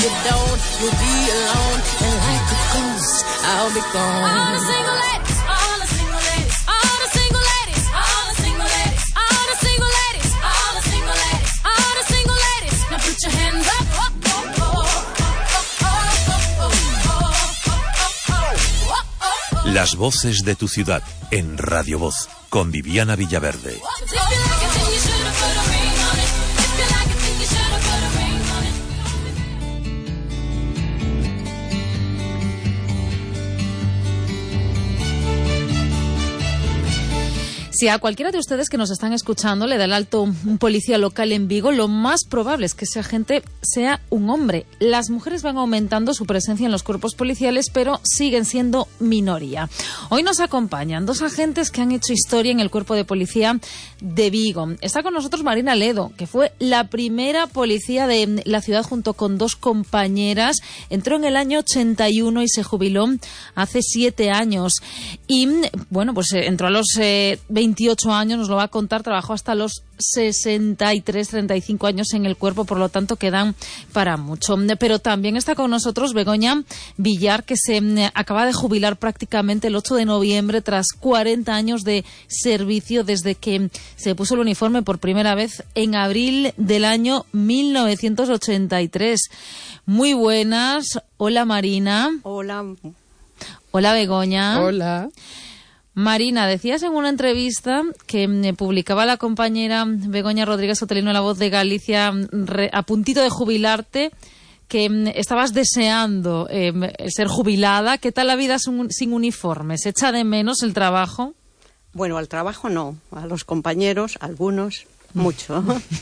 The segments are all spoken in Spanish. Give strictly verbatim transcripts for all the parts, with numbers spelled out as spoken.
you don't, you'll be alone. And like a ghost, I'll be gone. All the single ladies, all the single ladies, all the single ladies, all the single ladies, all the single ladies, all the single ladies, all the single ladies. Now put your hands up. Las voces de tu ciudad en Radio Voz con Viviana Villaverde. Si a cualquiera de ustedes que nos están escuchando le da el alto un policía local en Vigo, lo más probable es que ese agente sea un hombre. Las mujeres van aumentando su presencia en los cuerpos policiales, pero siguen siendo minoría. Hoy nos acompañan dos agentes que han hecho historia en el cuerpo de policía de Vigo. Está con nosotros Marina Ledo, que fue la primera policía de la ciudad junto con dos compañeras. Entró en el año ochenta y uno y se jubiló hace siete años. Y, bueno, pues eh, entró a los eh, veintiocho años, nos lo va a contar, trabajó hasta los sesenta y tres, treinta y cinco años en el cuerpo, por lo tanto quedan para mucho. Pero también está con nosotros Begoña Villar, que se acaba de jubilar prácticamente el ocho de noviembre tras cuarenta años de servicio desde que se puso el uniforme por primera vez en abril del año mil novecientos ochenta y tres. Muy buenas. Hola, Marina. Hola. Hola, Begoña. Hola. Marina, decías en una entrevista que me publicaba la compañera Begoña Rodríguez Otelino, La Voz de Galicia, re, a puntito de jubilarte, que estabas deseando eh, ser jubilada. ¿Qué tal la vida sin, sin uniforme? ¿Se echa de menos el trabajo? Bueno, al trabajo no, a los compañeros, algunos, mucho.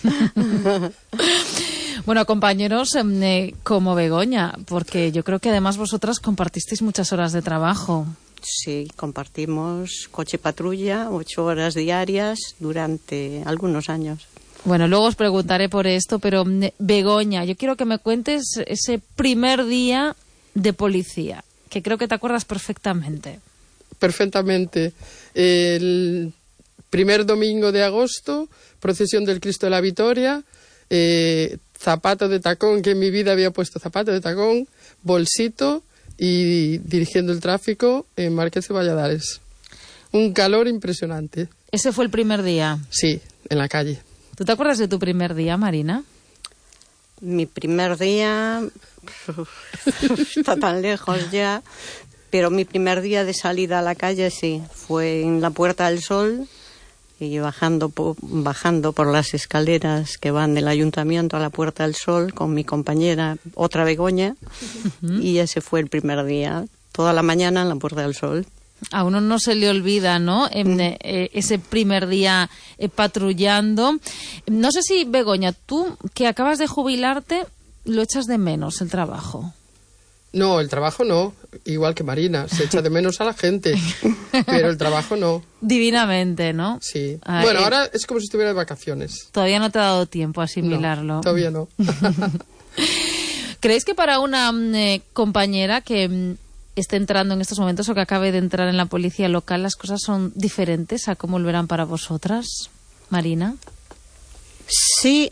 Bueno, compañeros eh, como Begoña, porque yo creo que además vosotras compartisteis muchas horas de trabajo. Sí, compartimos coche patrulla, ocho horas diarias durante algunos años. Bueno, luego os preguntaré por esto, pero Begoña, yo quiero que me cuentes ese primer día de policía, que creo que te acuerdas perfectamente. Perfectamente. El primer domingo de agosto, procesión del Cristo de la Victoria, eh, zapato de tacón, que en mi vida había puesto zapato de tacón, bolsito, y dirigiendo el tráfico en Marqués de Valladares. Un calor impresionante. ¿Ese fue el primer día? Sí, en la calle. ¿Tú te acuerdas de tu primer día, Marina? Mi primer día está tan lejos ya, pero mi primer día de salida a la calle sí, fue en la Puerta del Sol y bajando por, bajando por las escaleras que van del ayuntamiento a la Puerta del Sol con mi compañera, otra Begoña, uh-huh. Y ese fue el primer día, toda la mañana en la Puerta del Sol. A uno no se le olvida, ¿no? En, eh, ese primer día eh, patrullando. No sé si, Begoña, tú que acabas de jubilarte, lo echas de menos el trabajo. No, el trabajo no, igual que Marina, se echa de menos a la gente, pero el trabajo no. Divinamente, ¿no? Sí. Ah, bueno, eh, ahora es como si estuviera de vacaciones. Todavía no te ha dado tiempo a asimilarlo. No, todavía no. ¿Creéis que para una eh, compañera que mm, esté entrando en estos momentos o que acabe de entrar en la policía local, las cosas son diferentes a cómo lo verán para vosotras, Marina? Sí,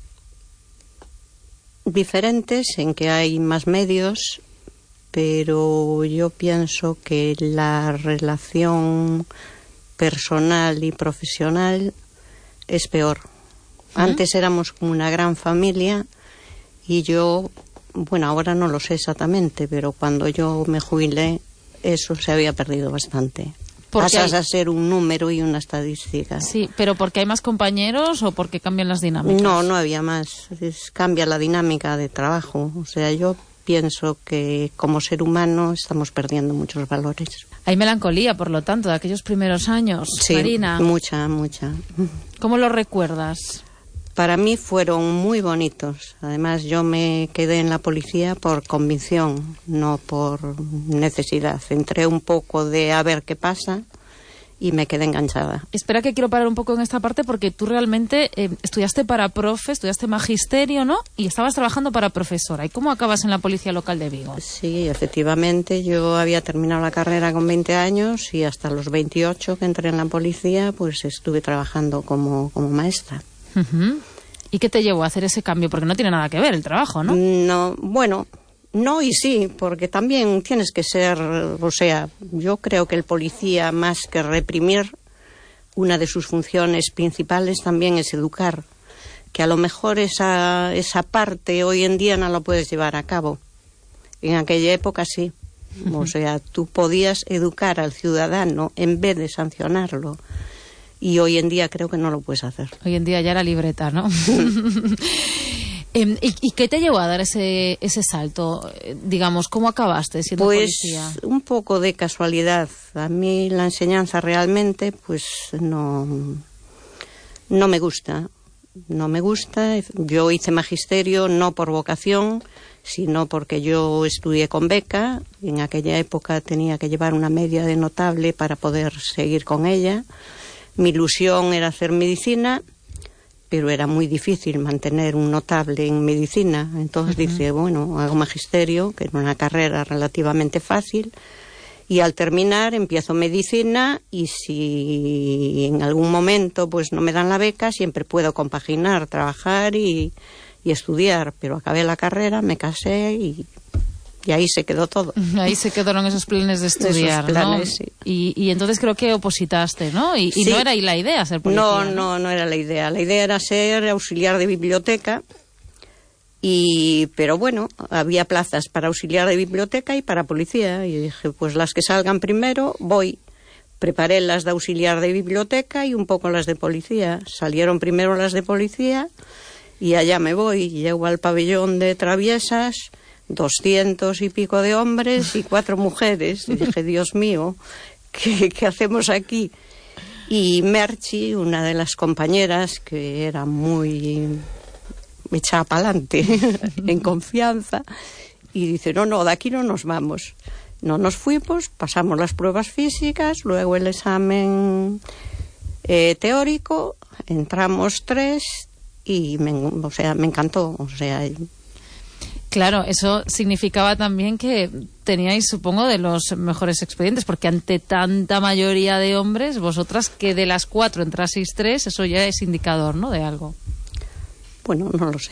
diferentes en que hay más medios, pero yo pienso que la relación personal y profesional es peor. ¿Mm? Antes éramos como una gran familia y yo, bueno, ahora no lo sé exactamente, pero cuando yo me jubilé eso se había perdido bastante. Pasas hay... a ser un número y una estadística. Sí, pero ¿porque hay más compañeros o porque cambian las dinámicas? No, no había más. Es, cambia la dinámica de trabajo. O sea, yo pienso que como ser humano estamos perdiendo muchos valores. Hay melancolía, por lo tanto, de aquellos primeros años, sí, Marina. mucha, mucha. ¿Cómo lo recuerdas? Para mí fueron muy bonitos. Además, yo me quedé en la policía por convicción, no por necesidad. Entré un poco de a ver qué pasa y me quedé enganchada. Espera, que quiero parar un poco en esta parte porque tú realmente eh, estudiaste para profe, estudiaste magisterio, ¿no? Y estabas trabajando para profesora. ¿Y cómo acabas en la policía local de Vigo? Sí, efectivamente. Yo había terminado la carrera con veinte años y hasta los veintiocho que entré en la policía, pues estuve trabajando como, como maestra. Uh-huh. ¿Y qué te llevó a hacer ese cambio? Porque no tiene nada que ver el trabajo, ¿no? No, bueno, no y sí, porque también tienes que ser, o sea, yo creo que el policía, más que reprimir, una de sus funciones principales también es educar, que a lo mejor esa, esa parte hoy en día no la puedes llevar a cabo. En aquella época sí. O sea, tú podías educar al ciudadano en vez de sancionarlo. Y hoy en día creo que no lo puedes hacer. Hoy en día ya era libreta, ¿no? ¿Y, ¿Y qué te llevó a dar ese, ese salto? Digamos, ¿cómo acabaste siendo pues, policía? Pues un poco de casualidad. A mí la enseñanza realmente pues no, no me gusta. No me gusta. Yo hice magisterio no por vocación, sino porque yo estudié con beca. En aquella época tenía que llevar una media de notable para poder seguir con ella. Mi ilusión era hacer medicina, pero era muy difícil mantener un notable en medicina. Entonces uh-huh. dije, bueno, hago magisterio, que era una carrera relativamente fácil, y al terminar empiezo medicina, y si en algún momento pues no me dan la beca, siempre puedo compaginar, trabajar y, y estudiar. Pero acabé la carrera, me casé y... Y ahí se quedó todo. Ahí se quedaron esos planes de estudiar, esos planes, ¿no? Sí. Y, y entonces creo que opositaste, ¿no? Y, y sí. no era ahí la idea ser policía. No, no, no era la idea. La idea era ser auxiliar de biblioteca. Y, pero bueno, había plazas para auxiliar de biblioteca y para policía. Y dije, pues las que salgan primero, voy. Preparé las de auxiliar de biblioteca y un poco las de policía. Salieron primero las de policía y allá me voy. Llego al pabellón de traviesas, doscientos y pico de hombres y cuatro mujeres. Y dije, Dios mío, ¿qué, qué hacemos aquí? Y Merchi, una de las compañeras, que era muy echada para adelante, en confianza, y dice, no, no, de aquí no nos vamos. No nos fuimos, pasamos las pruebas físicas, luego el examen eh, teórico, entramos tres y me, o sea, me encantó, o sea... Claro, eso significaba también que teníais, supongo, de los mejores expedientes, porque ante tanta mayoría de hombres, vosotras que de las cuatro entraseis tres, eso ya es indicador, ¿no?, de algo. Bueno, no lo sé.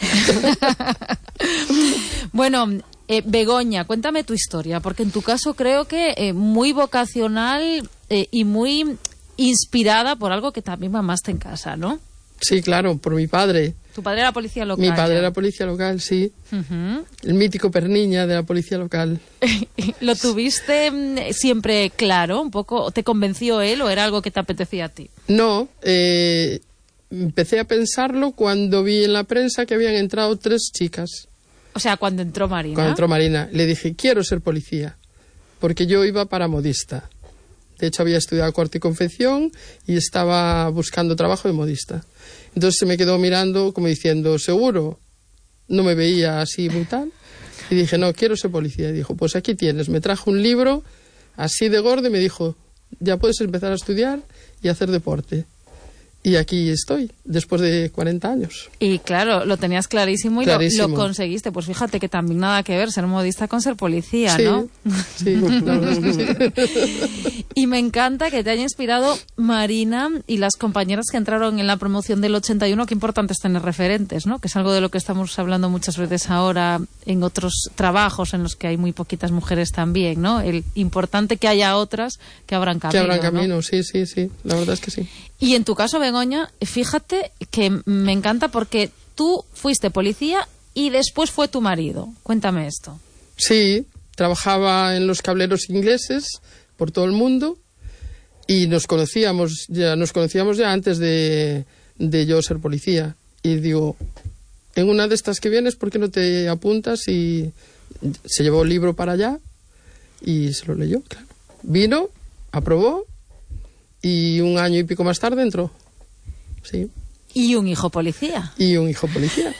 Bueno, eh, Begoña, cuéntame tu historia, porque en tu caso creo que eh, muy vocacional eh, y muy inspirada por algo que también mamaste en casa, ¿no? Sí, claro, por mi padre. ¿Tu padre era policía local? Mi padre ya. era policía local, sí. Uh-huh. El mítico Perniña de la policía local. ¿Lo tuviste siempre claro, un poco? ¿Te convenció él o era algo que te apetecía a ti? No, eh, empecé a pensarlo cuando vi en la prensa que habían entrado tres chicas. O sea, cuando entró Marina. Cuando entró Marina. Le dije, quiero ser policía, porque yo iba para modista. De hecho, había estudiado corte y confección y estaba buscando trabajo de modista. Entonces se me quedó mirando como diciendo, ¿seguro? No me veía así muy tal. Y dije, no, quiero ser policía. Y dijo, pues aquí tienes. Me trajo un libro así de gordo y me dijo, ya puedes empezar a estudiar y hacer deporte. Y aquí estoy, después de cuarenta años. Y claro, lo tenías clarísimo y clarísimo. Lo, lo conseguiste. Pues fíjate que también nada que ver ser modista con ser policía, sí, ¿no? Sí, la verdad es que sí. Y me encanta que te haya inspirado Marina y las compañeras que entraron en la promoción del ochenta y uno. Qué importante es tener referentes, ¿no? Que es algo de lo que estamos hablando muchas veces ahora en otros trabajos en los que hay muy poquitas mujeres también, ¿no? El importante que haya otras que abran camino. Que abran camino, ¿no? Sí, sí, sí. La verdad es que sí. Y en tu caso, Begoña, fíjate que me encanta porque tú fuiste policía y después fue tu marido. Cuéntame esto. Sí, trabajaba en los cableros ingleses por todo el mundo y nos conocíamos ya, nos conocíamos ya antes de, de yo ser policía. Y digo, en una de estas que vienes, ¿por qué no te apuntas? Y se llevó el libro para allá y se lo leyó, claro. Vino, aprobó y un año y pico más tarde entró. Sí. Y un hijo policía. Y un hijo policía.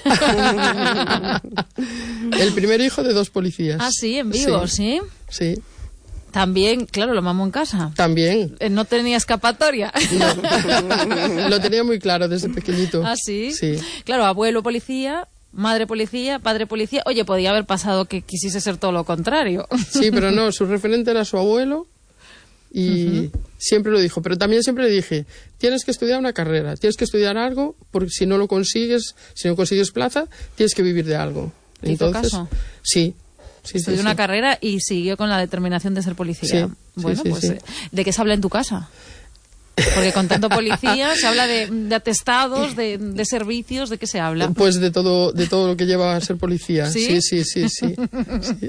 El primer hijo de dos policías. Ah, sí, en Vigo, ¿sí? Sí. También, claro, lo mamó en casa. También. Eh, No tenía escapatoria. No. Lo tenía muy claro desde pequeñito. ¿Ah, sí? Sí. Claro, abuelo policía, madre policía, padre policía. Oye, podía haber pasado que quisiese ser todo lo contrario. Sí, pero no, su referente era su abuelo y uh-huh. Siempre lo dijo, pero también siempre le dije, tienes que estudiar una carrera, tienes que estudiar algo, porque si no lo consigues, si no consigues plaza, tienes que vivir de algo. ¿Te hizo caso? Sí. Sí, Estudió sí, una sí. carrera y siguió con la determinación de ser policía. Sí, bueno, sí, sí, pues, sí. ¿de qué se habla en tu casa? Porque con tanto policía se habla de, de atestados, de, de servicios, ¿de qué se habla? Pues de todo, de todo lo que lleva a ser policía. ¿Sí? Sí, sí, sí, sí. sí.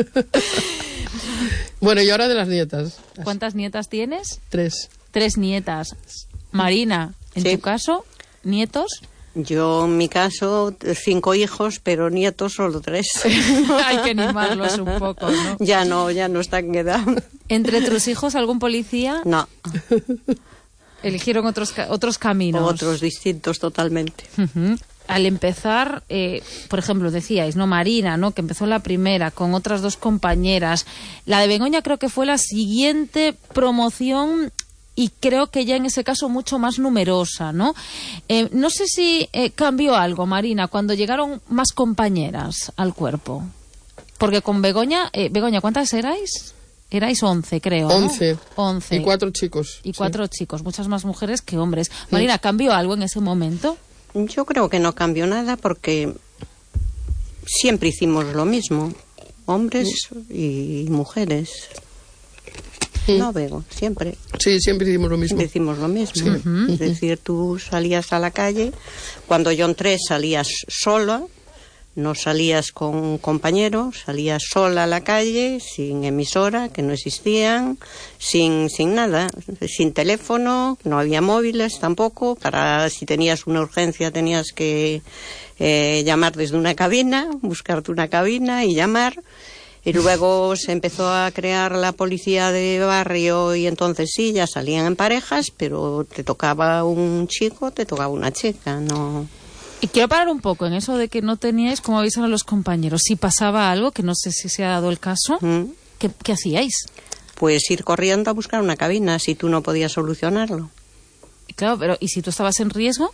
Bueno, y ahora de las nietas. ¿Cuántas nietas tienes? Tres. Tres nietas. Marina, en Sí. tu caso, nietos. Yo, en mi caso, cinco hijos, pero nietos solo tres. Hay que animarlos un poco, ¿no? Ya no, ya no están en edad. ¿Entre tus hijos algún policía? No, Eligieron otros, ca- otros caminos. otros distintos totalmente. Ujú. Al empezar, eh, por ejemplo, decíais, ¿no? Marina, ¿no? Que empezó la primera con otras dos compañeras. La de Begoña creo que fue la siguiente promoción y creo que ya en ese caso mucho más numerosa, ¿no? Eh, no sé si eh, cambió algo, Marina, cuando llegaron más compañeras al cuerpo. Porque con Begoña, eh, Begoña, ¿cuántas erais? Erais once, creo, ¿no? Once. Once. Y cuatro chicos. Y sí. cuatro chicos, muchas más mujeres que hombres. Marina, ¿cambió algo en ese momento? Yo creo que no cambió nada porque siempre hicimos lo mismo, hombres y mujeres. No, Bego, siempre. Sí, siempre hicimos lo mismo. Siempre hicimos lo mismo. Es decir, tú salías a la calle, cuando yo entré salías sola, no salías con un compañero, salías sola a la calle, sin emisora, que no existían, sin, sin nada, sin teléfono, no había móviles tampoco, para si tenías una urgencia tenías que eh, llamar desde una cabina, buscarte una cabina y llamar. Y luego se empezó a crear la policía de barrio y entonces sí, ya salían en parejas, pero te tocaba un chico, te tocaba una chica, no... Y quiero parar un poco en eso de que no teníais cómo avisar a los compañeros. Si pasaba algo, que no sé si se ha dado el caso, ¿Mm? ¿qué, qué hacíais? Pues ir corriendo a buscar una cabina si tú no podías solucionarlo. Y claro, pero ¿y si tú estabas en riesgo?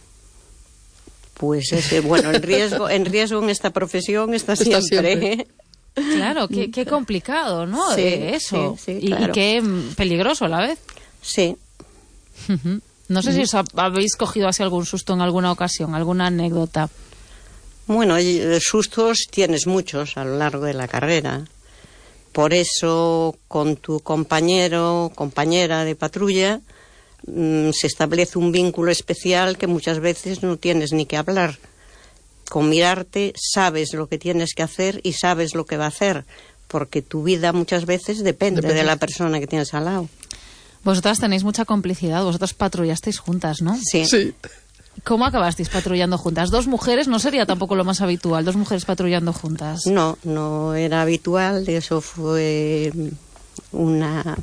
Pues ese, bueno, en riesgo, en riesgo en esta profesión está Está siempre. siempre. Claro, qué, qué complicado, ¿no? Sí, Eh, eso. sí, sí, y, claro. y qué mm, peligroso a la vez. Sí. Ujú. No sé si os ha- habéis cogido así algún susto en alguna ocasión, alguna anécdota. Bueno, y, eh, sustos tienes muchos a lo largo de la carrera. Por eso, con tu compañero, compañera de patrulla, mmm, se establece un vínculo especial que muchas veces no tienes ni que hablar. Con mirarte sabes lo que tienes que hacer y sabes lo que va a hacer, porque tu vida muchas veces depende, Depende. de la persona que tienes al lado. Vosotras tenéis mucha complicidad, vosotras patrullasteis juntas, ¿no? Sí. Sí. ¿Cómo acabasteis patrullando juntas? Dos mujeres no sería tampoco lo más habitual, dos mujeres patrullando juntas. No, no era habitual, eso fue una,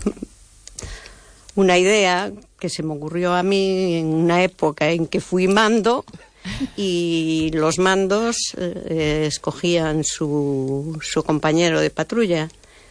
una idea que se me ocurrió a mí en una época en que fui mando y los mandos eh, escogían su, su compañero de patrulla.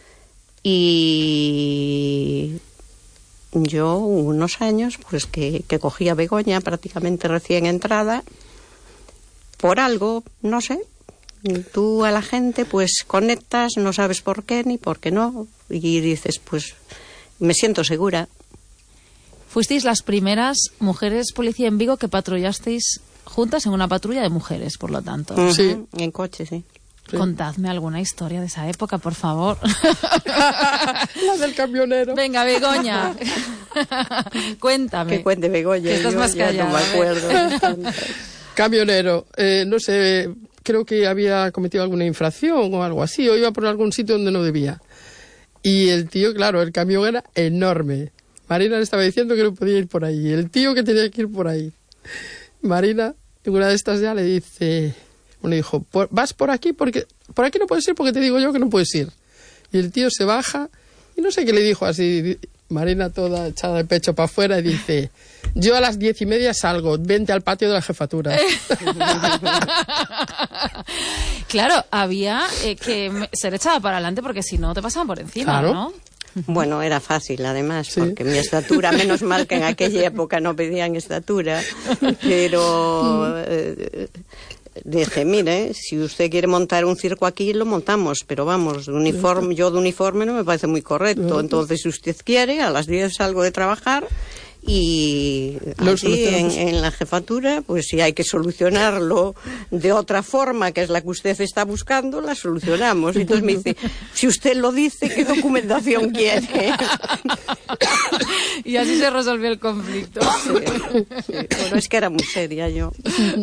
Y yo unos años pues que, que cogí a Begoña prácticamente recién entrada por algo, no sé. Tú a la gente pues conectas, no sabes por qué ni por qué no, y dices pues me siento segura. Fuisteis las primeras mujeres policía en Vigo que patrullasteis juntas en una patrulla de mujeres, por lo tanto. Ujú, Sí. en coche, sí. Sí. Contadme alguna historia de esa época, por favor. La del camionero. Venga, Begoña. Cuéntame. Que cuente Begoña, Que estás yo más ya no me callada, ¿eh? acuerdo. Camionero. Eh, no sé, creo que había cometido alguna infracción o algo así, o iba por algún sitio donde no debía. Y el tío, claro, el camión era enorme. Marina le estaba diciendo que no podía ir por ahí. El tío que tenía que ir por ahí. Marina, en una de estas ya le dice... Bueno, dijo, "Por- vas por aquí porque por aquí no puedes ir porque te digo yo que no puedes ir". Y el tío se baja y no sé qué le dijo así. di- Marina toda echada de pecho para afuera y dice, yo a las diez y media salgo, vente al patio de la jefatura. Claro, había eh, que me- ser echada para adelante porque si no te pasaban por encima, Claro. ¿no? Bueno, era fácil además, Sí. porque mi estatura, menos mal que en aquella época no pedían estatura, pero eh, dije, mire, si usted quiere montar un circo aquí, lo montamos, pero vamos, de uniforme, yo de uniforme no me parece muy correcto. Entonces, si usted quiere, a las diez salgo de trabajar y allí en, en la jefatura, pues si hay que solucionarlo de otra forma, que es la que usted está buscando, la solucionamos. Y entonces me dice, si usted lo dice, ¿qué documentación quiere? Y así se resolvió el conflicto. Sí, sí. Bueno, es que era muy seria yo.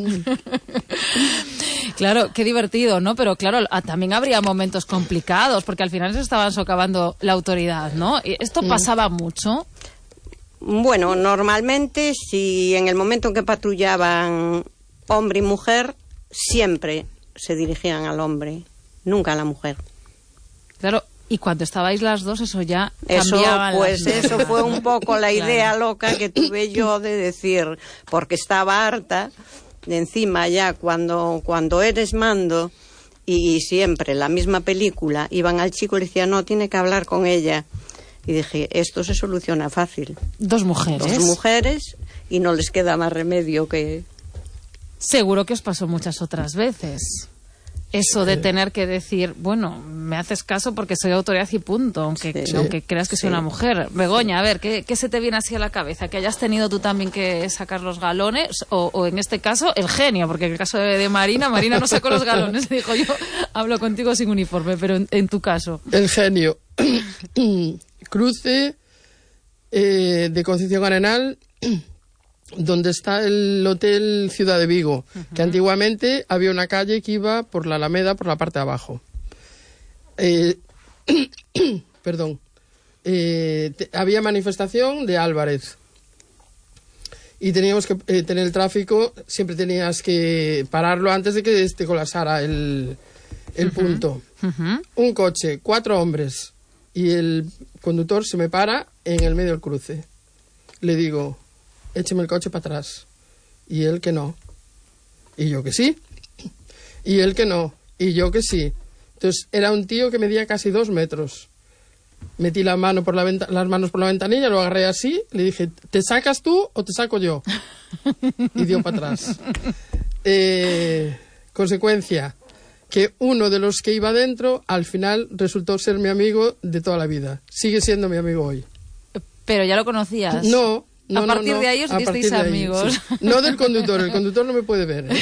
Claro, qué divertido, ¿no? Pero claro, también habría momentos complicados, porque al final se estaban socavando la autoridad, ¿no? ¿Esto pasaba mucho? Bueno, normalmente, si en el momento en que patrullaban hombre y mujer, siempre se dirigían al hombre, nunca a la mujer. Claro, y cuando estabais las dos, eso ya cambiaba. Eso, pues las eso fue un poco la idea claro. loca que tuve yo de decir, porque estaba harta, de encima ya cuando, cuando eres mando, y siempre la misma película, iban al chico y le decían, no, tiene que hablar con ella. Y dije, esto se soluciona fácil. Dos mujeres. Dos mujeres y no les queda más remedio que... Seguro que os pasó muchas otras veces. Eso de tener que decir, bueno, me haces caso porque soy autoridad y punto, aunque, Sí. aunque creas que soy Sí. una mujer. Begoña, a ver, ¿qué, ¿qué se te viene así a la cabeza? ¿Que hayas tenido tú también que sacar los galones? O, o en este caso, el genio, porque en el caso de, de Marina, Marina no sacó los galones. Dijo, yo hablo contigo sin uniforme, pero en, en tu caso. El genio. Cruce eh, de Concepción Arenal, donde está el Hotel Ciudad de Vigo, uh-huh. que antiguamente había una calle que iba por la Alameda, por la parte de abajo. Eh, perdón. Eh, te, había manifestación de Álvarez. Y teníamos que eh, tener el tráfico, siempre tenías que pararlo antes de que este colapsara el, el uh-huh. punto. Uh-huh. Un coche, cuatro hombres. Y el conductor se me para en el medio del cruce. Le digo, écheme el coche para atrás. Y él que no. Y yo que sí. Y él que no. Y yo que sí. Entonces era un tío que medía casi dos metros. Metí la mano por la venta- las manos por la ventanilla, lo agarré así, le dije, ¿te sacas tú o te saco yo? Y dio para atrás. Eh, consecuencia, que uno de los que iba dentro, al final resultó ser mi amigo de toda la vida. Sigue siendo mi amigo hoy. Pero ya lo conocías. No, no, A partir no, no. de ahí os A hicisteis partir de ahí, amigos. sí. No del conductor, el conductor no me puede ver, ¿eh?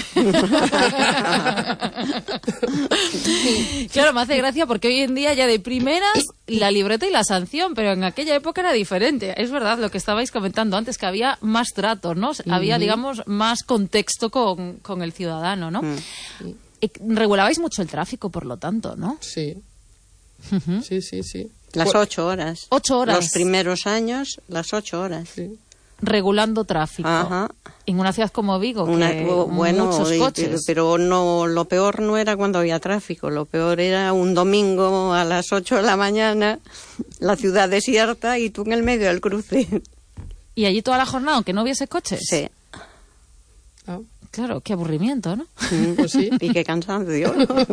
Claro, me hace gracia porque hoy en día ya de primeras la libreta y la sanción, pero en aquella época era diferente. Es verdad lo que estabais comentando antes, que había más trato, ¿no? Había, digamos, más contexto con, con el ciudadano, ¿no? Mm. Y regulabais mucho el tráfico, por lo tanto, ¿no? Sí. Ujú. Sí, sí, sí. Las Por- ocho horas. Ocho horas. Los primeros años, las ocho horas. Sí. Regulando tráfico. Ajá. En una ciudad como Vigo, Una- que bueno, muchos y- coches. pero no, lo peor no era cuando había tráfico, lo peor era un domingo a las ocho de la mañana, la ciudad desierta y tú en el medio del cruce. Y allí toda la jornada, aunque no hubiese coches. Sí. Ah, Claro, qué aburrimiento, ¿no? pues sí. Y qué cansancio.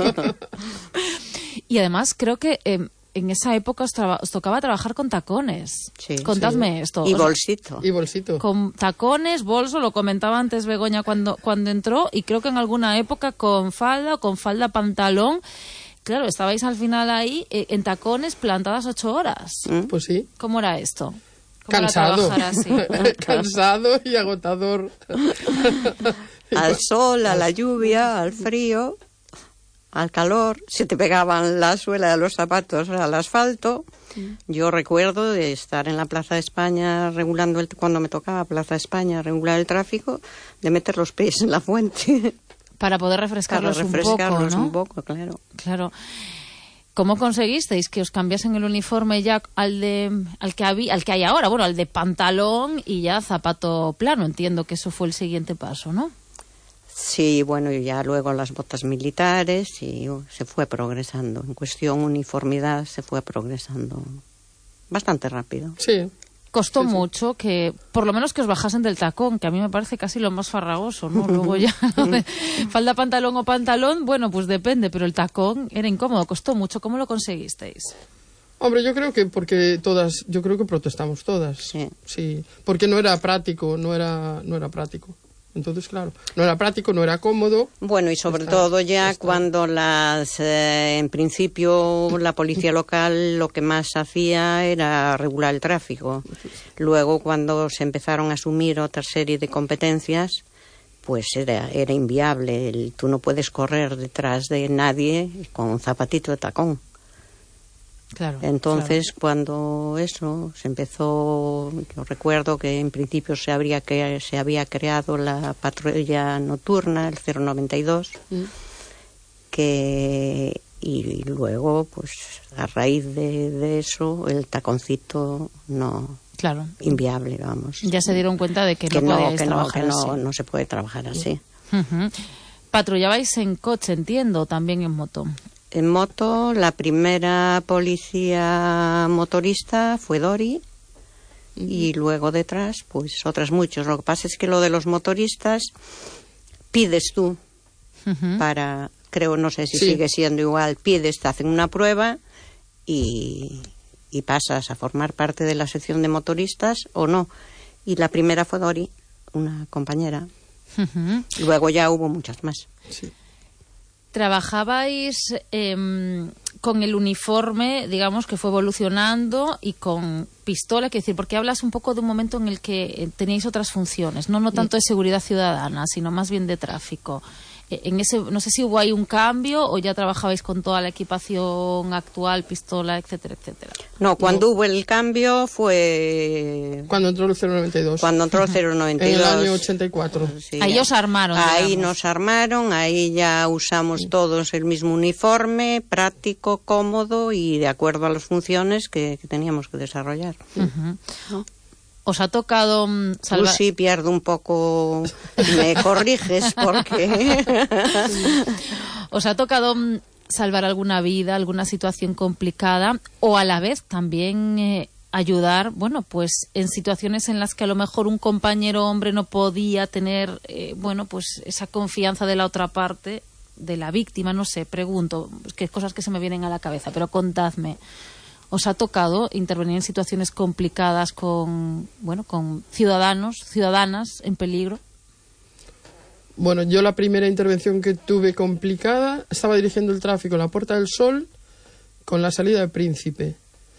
Y además creo que eh, en esa época os, traba- os tocaba trabajar con tacones. Sí. Contadme esto. Y O sea, bolsito. Y bolsito. con tacones, bolso, lo comentaba antes Begoña cuando, cuando entró, y creo que en alguna época con falda o con falda pantalón. Claro, estabais al final ahí eh, en tacones plantadas ocho horas. ¿Mm? Pues sí. ¿Cómo era esto? ¿Cómo era Cansado. trabajar así? Cansado y agotador. Al sol, a la lluvia, al frío, al calor. Se te pegaban la suela de los zapatos al asfalto. Yo recuerdo de estar en la Plaza de España regulando, el, cuando me tocaba Plaza de España regular el tráfico, de meter los pies en la fuente. Para poder Para refrescarlos, refrescarlos un un poco, poco, claro. ¿no? Claro. ¿Cómo conseguisteis que os cambiasen el uniforme ya al de al que había, al que hay ahora? Bueno, al de pantalón y ya zapato plano. Entiendo que eso fue el siguiente paso, ¿no? Sí, bueno, y ya luego las botas militares y uh, se fue progresando. En cuestión uniformidad se fue progresando bastante rápido. Sí. Costó Sí, sí. mucho que, por lo menos que os bajasen del tacón, que a mí me parece casi lo más farragoso, ¿no? Luego ya, lo de falda, pantalón o pantalón, bueno, pues depende, pero el tacón era incómodo, costó mucho. ¿Cómo lo conseguisteis? Hombre, yo creo que porque todas, yo creo que protestamos todas. Sí. Sí, porque no era práctico, no era, no era práctico. Entonces, claro, no era práctico, no era cómodo. Bueno, y sobre Está, todo ya está. cuando las, eh, en principio, la policía local lo que más hacía era regular el tráfico. Luego, cuando se empezaron a asumir otra serie de competencias, pues era, era inviable. El, tú no puedes correr detrás de nadie con un zapatito de tacón. Claro. Entonces, claro, cuando eso se empezó, yo recuerdo que en principio se habría que se había creado la patrulla nocturna, el cero noventa y dos, mm. que y luego, pues a raíz de, de eso, el taconcito no, claro, inviable, vamos. Ya se dieron cuenta de que, que no no, podíais que no, trabajar que no, así. no se puede trabajar así. Uh-huh. Patrullabais en coche, entiendo, también en moto. En moto, la primera policía motorista fue Dori, uh-huh, y luego detrás, pues otras muchos. Lo que pasa es que lo de los motoristas pides tú, uh-huh, para, creo, no sé si sí. sigue siendo igual, pides, te hacen una prueba y, y pasas a formar parte de la sección de motoristas o no. Y la primera fue Dori, una compañera. Uh-huh. Luego ya hubo muchas más. Sí. Trabajabais eh, con el uniforme, digamos, que fue evolucionando y con pistola, quiero decir, porque hablas un poco de un momento en el que teníais otras funciones, no no tanto de seguridad ciudadana, sino más bien de tráfico. En ese, no sé si hubo ahí un cambio o ya trabajabais con toda la equipación actual, pistola, etcétera, etcétera. No, cuando no. hubo el cambio fue... Cuando entró el cero noventa y dos. Cuando entró el cero noventa y dos. En el año ochenta y cuatro. Sí, ahí os armaron. Ahí digamos. nos armaron, ahí ya usamos sí. todos el mismo uniforme, práctico, cómodo y de acuerdo a las funciones que, que teníamos que desarrollar. Uh-huh. ¿No? ¿Os ha tocado um, salvar? Tú sí pierdo un poco, me corriges porque... ¿Os ha tocado um, salvar alguna vida, alguna situación complicada o a la vez también eh, ayudar, bueno, pues en situaciones en las que a lo mejor un compañero hombre no podía tener, eh, bueno, pues esa confianza de la otra parte, de la víctima, no sé, pregunto, que cosas que se me vienen a la cabeza, pero contadme. ¿Os ha tocado intervenir en situaciones complicadas con, bueno, con ciudadanos, ciudadanas en peligro? Bueno, yo la primera intervención que tuve complicada, estaba dirigiendo el tráfico en la Puerta del Sol con la salida de Príncipe.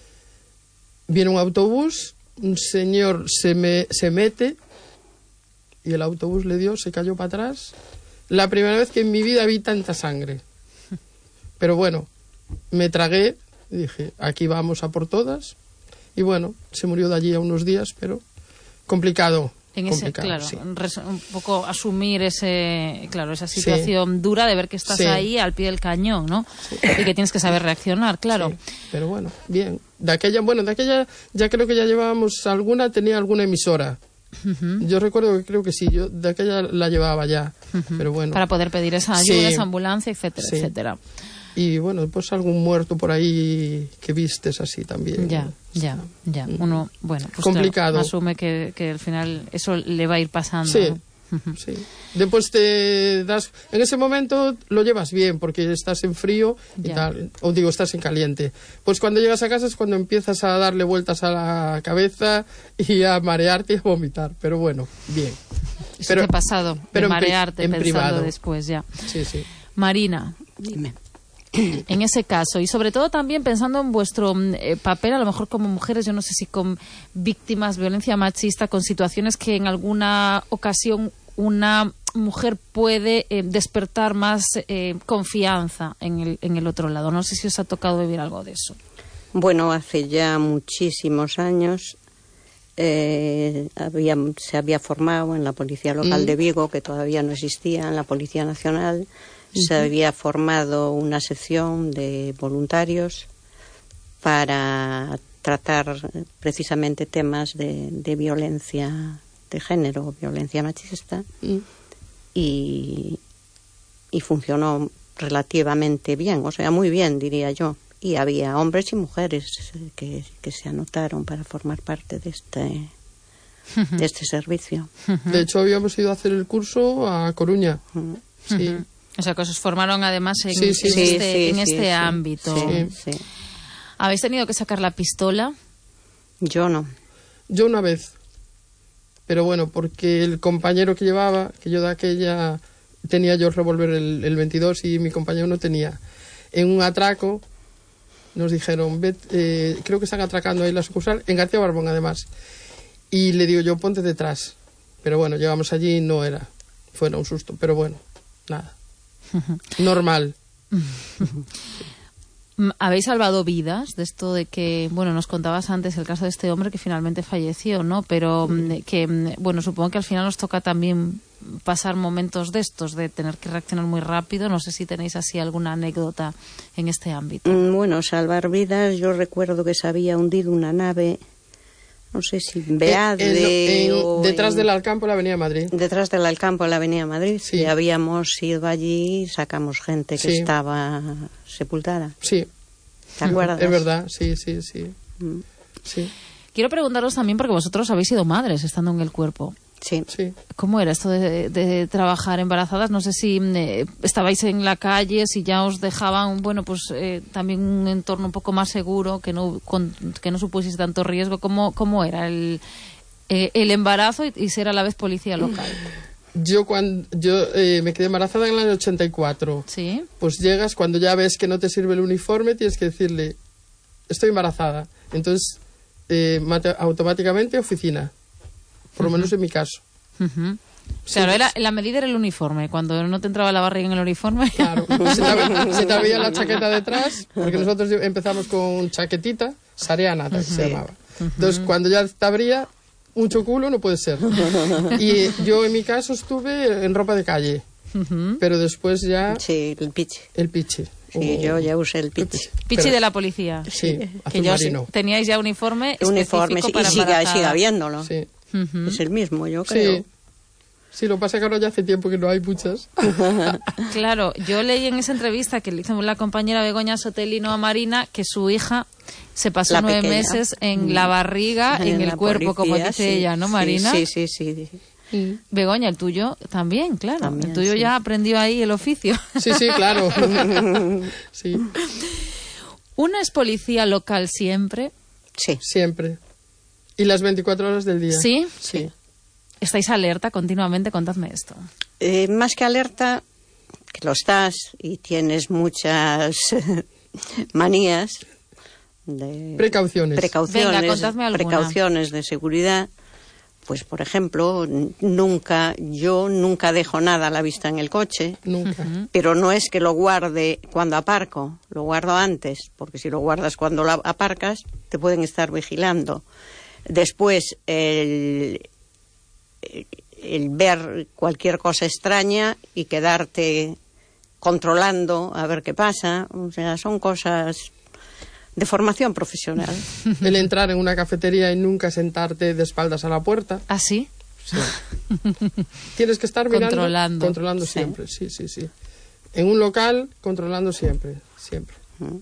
Viene un autobús, un señor se, me, se mete y el autobús le dio, se cayó para atrás. La primera vez que en mi vida vi tanta sangre. Pero bueno, me tragué. Y dije, aquí vamos a por todas. Y bueno, se murió de allí a unos días, pero complicado. En ese, complicado, claro, sí. un poco asumir ese, claro, esa situación sí. dura de ver que estás sí. ahí al pie del cañón, ¿no? Sí. Y que tienes que saber reaccionar, claro. Sí. Pero bueno, bien. De aquella, bueno, de aquella ya creo que ya llevábamos alguna, tenía alguna emisora. Uh-huh. Yo recuerdo que creo que sí, yo de aquella la llevaba ya, uh-huh. pero bueno. Para poder pedir esa ayuda, sí. esa ambulancia, etcétera, sí. etcétera. Y bueno, pues algún muerto por ahí que vistes así también. Ya, ya, ya. Uno, bueno, pues complicado. Claro, asume que, que al final eso le va a ir pasando. Sí, ¿no? sí. Después te das... En ese momento lo llevas bien porque estás en frío y ya. tal. O digo, estás en caliente. Pues cuando llegas a casa es cuando empiezas a darle vueltas a la cabeza y a marearte y a vomitar. Pero bueno, bien. Eso pero, te ha pasado, pero de marearte en, en pensando privado. Después ya. Sí, sí. Marina. Dime. En ese caso, y sobre todo también pensando en vuestro eh, papel, a lo mejor como mujeres, yo no sé si con víctimas de violencia machista, con situaciones que en alguna ocasión una mujer puede eh, despertar más eh, confianza en el, en el otro lado. No sé si os ha tocado vivir algo de eso. Bueno, hace ya muchísimos años eh, había, se había formado en la Policía Local mm. de Vigo, que todavía no existía, en la Policía Nacional. Se había formado una sección de voluntarios para tratar precisamente temas de, de violencia de género, violencia machista, mm. y, y funcionó relativamente bien, o sea, muy bien, diría yo. Y había hombres y mujeres que, que se anotaron para formar parte de este, de este servicio. De hecho, habíamos ido a hacer el curso a Coruña. Mm. Sí. Uh-huh. O sea, que os formaron además en, sí, sí, en sí, este, sí, en sí, este sí, ámbito. Sí, sí. ¿Habéis tenido que sacar la pistola? Yo no. Yo una vez. pero bueno, porque el compañero que llevaba, que yo de aquella tenía yo el revólver el, el veintidós y mi compañero no tenía. En un atraco nos dijeron, Vet, eh, creo que están atracando ahí la sucursal, en García Barbón además. Y le digo yo, ponte detrás. Pero bueno, llegamos allí y no era. Fue un susto, pero bueno, nada. Normal. Habéis salvado vidas de esto de que, bueno, nos contabas antes el caso de este hombre que finalmente falleció, ¿no? Pero que, bueno, supongo que al final nos toca también pasar momentos de estos, de tener que reaccionar muy rápido. No sé si tenéis así alguna anécdota en este ámbito. Bueno, salvar vidas, yo recuerdo que se había hundido una nave, no sé si en Beade en, en, o... Detrás en, del Alcampo, la Avenida Madrid. Detrás del Alcampo, la Avenida Madrid. Sí. Y habíamos ido allí y sacamos gente que sí. estaba sepultada. Sí. ¿Te acuerdas? Es verdad, sí, sí, sí. Mm. sí. Quiero preguntaros también, porque vosotros habéis sido madres estando en el cuerpo. Sí. sí. ¿Cómo era esto de, de trabajar embarazadas? No sé si eh, estabais en la calle, si ya os dejaban, bueno, pues eh, también un entorno un poco más seguro, que no con, que no supusiese tanto riesgo. ¿Cómo, cómo era el, eh, el embarazo y, y ser a la vez policía local? Yo cuando yo eh, me quedé embarazada en el año ochenta y cuatro. Sí. Pues llegas, cuando ya ves que no te sirve el uniforme, tienes que decirle, estoy embarazada. Entonces, eh, mate, automáticamente oficina. Por lo menos en mi caso. Uh-huh. Sí, claro, pues, era, la medida era el uniforme. Cuando no te entraba la barriga en el uniforme. Claro. Se te, se te veía la chaqueta detrás, porque nosotros empezamos con chaquetita, Sariana uh-huh. se llamaba. Entonces, uh-huh. cuando ya te abría, mucho culo no puede ser. Y yo en mi caso estuve en ropa de calle. Uh-huh. Pero después ya... Sí, el piche. El piche. Sí, oh. yo ya usé el pichi. Pichi de la policía. Sí, que yo marino. Teníais ya uniforme uniforme específico sí, para y siga, siga habiéndolo. Sí. Uh-huh. Es el mismo, yo creo. Sí. Sí, lo pasa que ahora ya hace tiempo que no hay muchas. Claro, yo leí en esa entrevista que le hizo la compañera Begoña Sotelino a Marina que su hija se pasó la nueve pequeña. meses en la barriga, en, en el cuerpo, policía, como dice sí, ella, ¿no, Marina? Sí, sí, sí. sí. Mm. Begoña, el tuyo también, claro. También, el tuyo sí. ya aprendió ahí el oficio. Sí, sí, claro. Sí. ¿Una es policía local siempre? Sí. Siempre. ¿Y las veinticuatro horas del día? ¿Sí? Sí. ¿Estáis alerta continuamente? Contadme esto. Eh, más que alerta, que lo estás y tienes muchas manías de... Precauciones. Precauciones, Venga, contadme alguna. Precauciones de seguridad. Pues, por ejemplo, nunca, yo nunca dejo nada a la vista en el coche. Nunca. Uh-huh. Pero no es que lo guarde cuando aparco, lo guardo antes, porque si lo guardas cuando lo aparcas, te pueden estar vigilando. Después, el, el, el ver cualquier cosa extraña y quedarte controlando a ver qué pasa. O sea, son cosas de formación profesional. El entrar en una cafetería y nunca sentarte de espaldas a la puerta. ¿Ah, sí? Sí. Tienes que estar mirando, controlando. Controlando sí. siempre, sí, sí, sí. En un local, controlando siempre, siempre.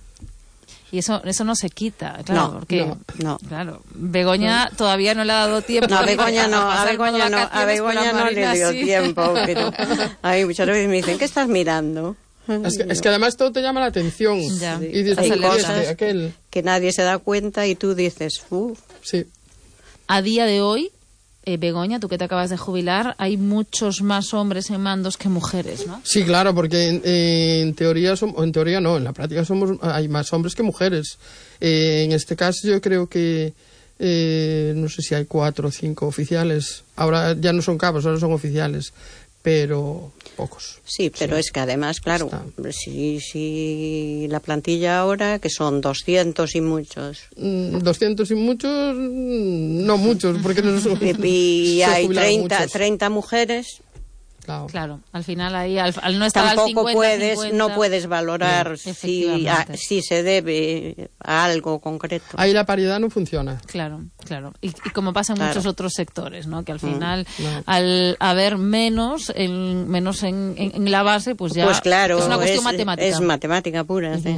Y eso eso no se quita, claro, no, porque no, no. claro, Begoña no. todavía no le ha dado tiempo. No, a Begoña no, a, a Begoña no, a Begoña no le dio sí. tiempo, pero hay muchas veces me dicen, ¿qué estás mirando? Es que, es que además todo te llama la atención. Ya. Y dices, hay cosas este, aquel. que nadie se da cuenta y tú dices, uff. Sí. A día de hoy, eh, Begoña, tú que te acabas de jubilar, hay muchos más hombres en mandos que mujeres, ¿no? Sí, claro, porque en, en teoría, som, en teoría no, en la práctica somos hay más hombres que mujeres. Eh, en este caso yo creo que, eh, no sé si hay cuatro o cinco oficiales. Ahora ya no son cabos, ahora son oficiales. Pero pocos. Sí, pero sí. Es que además, claro, si, si la plantilla ahora, que son doscientos y muchos. Mm, doscientos y muchos, no muchos, porque no son. Y, y hay treinta, treinta mujeres. Claro. Claro, al final ahí, al, al no estar tampoco al cincuenta, puedes, cincuenta, no puedes valorar no, si, a, si se debe a algo concreto. Ahí la paridad no funciona. Claro, claro. Y, y como pasa en claro. muchos otros sectores, ¿no? Que al final, mm, no. al haber menos, en, menos en, en, en la base, pues ya pues claro, es una cuestión es, matemática. Es matemática pura, sí.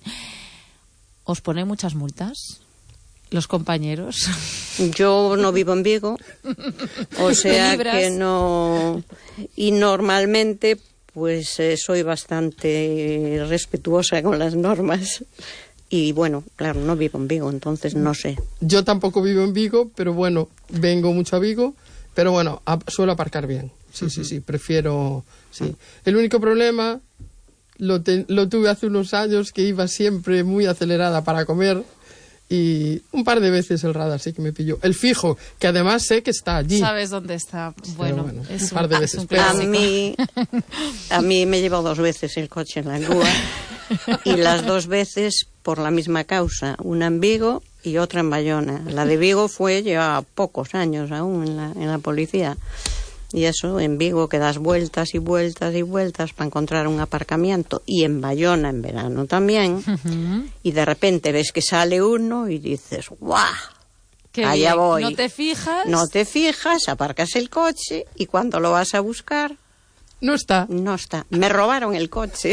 ¿Os ponen muchas multas los compañeros? Yo no vivo en Vigo, o sea que no... Y normalmente, pues eh, soy bastante respetuosa con las normas. Y bueno, claro, no vivo en Vigo, entonces no sé. Yo tampoco vivo en Vigo, pero bueno, vengo mucho a Vigo Pero bueno, a, suelo aparcar bien. Sí, uh-huh. sí, sí, prefiero... Sí. El único problema lo, te, lo tuve hace unos años, que iba siempre muy acelerada para comer. Y un par de veces el radar sí que me pilló. El fijo, que además sé que está allí. ¿Sabes dónde está? Bueno, bueno es un par de veces. Un a, mí, a mí me llevó dos veces el coche en la grúa y las dos veces por la misma causa. Una en Vigo y otra en Bayona. La de Vigo fue lleva pocos años aún en la, en la policía. Y eso, en Vigo, que das vueltas y vueltas y vueltas para encontrar un aparcamiento. Y en Bayona, en verano también. Uh-huh. Y de repente ves que sale uno y dices, ¡guau! Qué allá bien. voy. No te fijas. No te fijas, aparcas el coche y cuando lo vas a buscar... No está. No está. Me robaron el coche.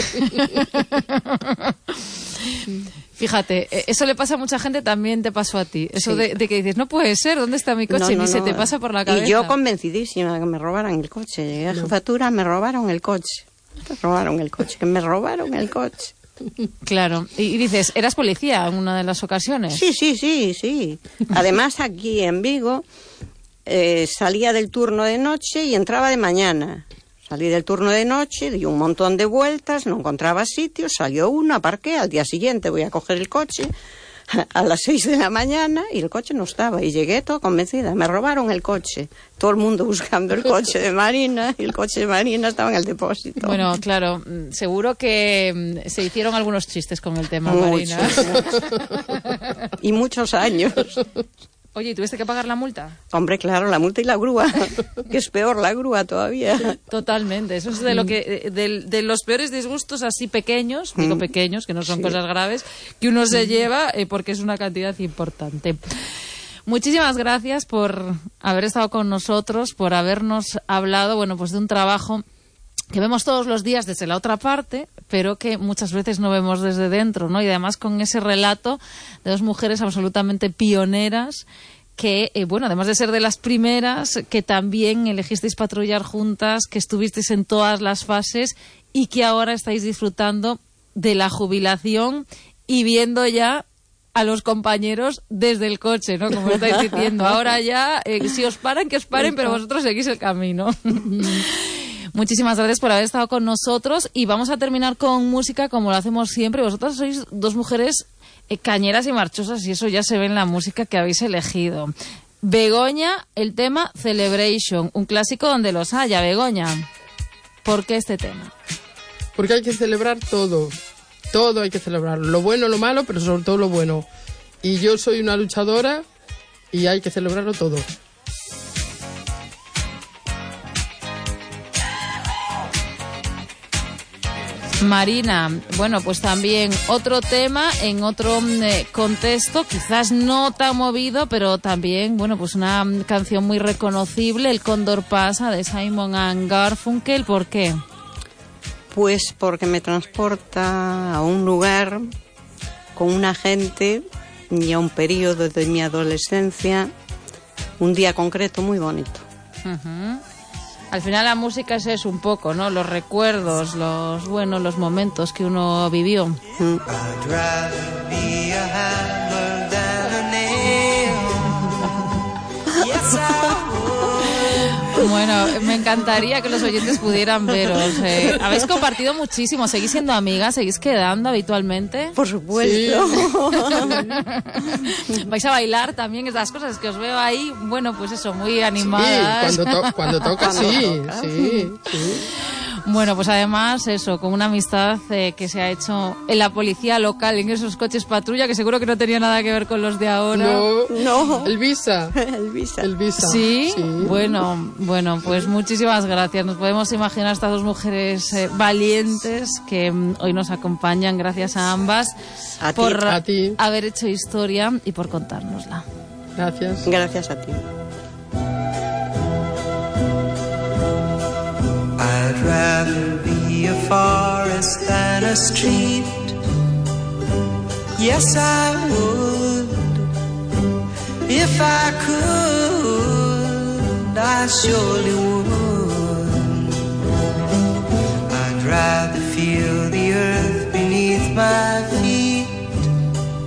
Fíjate, eso le pasa a mucha gente, también te pasó a ti. Eso sí. de, de que dices, no puede ser, ¿dónde está mi coche? No, no, Ni se no. te pasa por la cabeza. Y yo convencidísima que me robaran el coche. Llegué a jefatura, me robaron el coche. Me robaron el coche, que me robaron el coche. Claro. Y, y dices, ¿eras policía en una de las ocasiones? Sí, sí, sí, sí. Además, aquí en Vigo, eh, salía del turno de noche y entraba de mañana. Salí del turno de noche, di un montón de vueltas, no encontraba sitio, salió uno, aparqué, al día siguiente voy a coger el coche a las seis de la mañana y el coche no estaba. Y llegué todo convencida, me robaron el coche. Todo el mundo buscando el coche de Marina y el coche de Marina estaba en el depósito. Bueno, claro, seguro que se hicieron algunos chistes con el tema, Muchos, Marina. Y muchos años. Oye, ¿y tuviste que pagar la multa? Hombre, claro, la multa y la grúa, que es peor la grúa todavía. Totalmente, eso es de lo que de, de los peores disgustos así pequeños, digo pequeños, que no son sí. cosas graves, que uno se lleva eh, porque es una cantidad importante. Muchísimas gracias por haber estado con nosotros, por habernos hablado, bueno, pues de un trabajo que vemos todos los días desde la otra parte, pero que muchas veces no vemos desde dentro, ¿no? Y además con ese relato de dos mujeres absolutamente pioneras que, eh, bueno, además de ser de las primeras, que también elegisteis patrullar juntas, que estuvisteis en todas las fases y que ahora estáis disfrutando de la jubilación y viendo ya a los compañeros desde el coche, ¿no? Como estáis diciendo. Ahora ya, eh, si os paran, que os paren, pero vosotros seguís el camino. Muchísimas gracias por haber estado con nosotros y vamos a terminar con música como lo hacemos siempre. Vosotras sois dos mujeres eh, cañeras y marchosas y eso ya se ve en la música que habéis elegido. Begoña, el tema Celebration, un clásico donde los haya. Begoña, ¿por qué este tema? Porque hay que celebrar todo, todo hay que celebrar, lo bueno, lo malo, pero sobre todo lo bueno. Y yo soy una luchadora y hay que celebrarlo todo. Marina, bueno, pues también otro tema en otro eh, contexto, quizás no tan movido, pero también, bueno, pues una canción muy reconocible, El Cóndor pasa, de Simon and Garfunkel. ¿Por qué? Pues porque me transporta a un lugar con una gente y a un periodo de mi adolescencia, un día concreto muy bonito. Uh-huh. Al final la música es eso un poco, ¿no? Los recuerdos, los buenos, los momentos que uno vivió. Mm. Bueno, me encantaría que los oyentes pudieran veros. Eh, habéis compartido muchísimo, seguís siendo amigas, seguís quedando habitualmente. Por supuesto. Sí. Vais a bailar también estas cosas que os veo ahí, bueno, pues eso, muy animadas. Sí, cuando, to- cuando toca, cuando sí, toca. sí, sí. Bueno, pues además eso, con una amistad eh, que se ha hecho en la policía local, en esos coches patrulla, que seguro que no tenía nada que ver con los de ahora. No, no. El Visa. El Visa. El Visa. ¿Sí? ¿Sí? Bueno, bueno, pues muchísimas gracias. Nos podemos imaginar a estas dos mujeres eh, valientes que um, hoy nos acompañan, gracias a ambas, a por ti, a ti. haber hecho historia y por contárnosla. Gracias. Gracias a ti. I'd rather be a forest than a street. Yes, I would. If I could, I surely would. I'd rather feel the earth beneath my feet.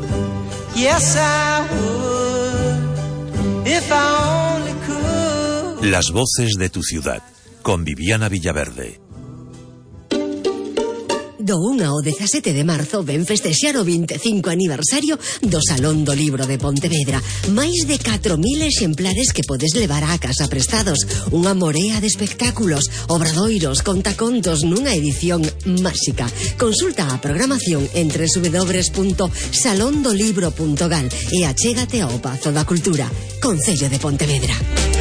Yes, I would. If I only could. Las voces de tu ciudad, con Viviana Villaverde. Do un ao dezasete de marzo ven festexar o vinte e cinco aniversario do Salón do Libro de Pontevedra. Máis de catro mil exemplares que podes levar á casa prestados. Unha morea de espectáculos, obradoiros, contacontos nunha edición máxica. Consulta a programación en doble u doble u doble u punto salondolibro punto gal e achégate ao Pazo da Cultura, Concello de Pontevedra.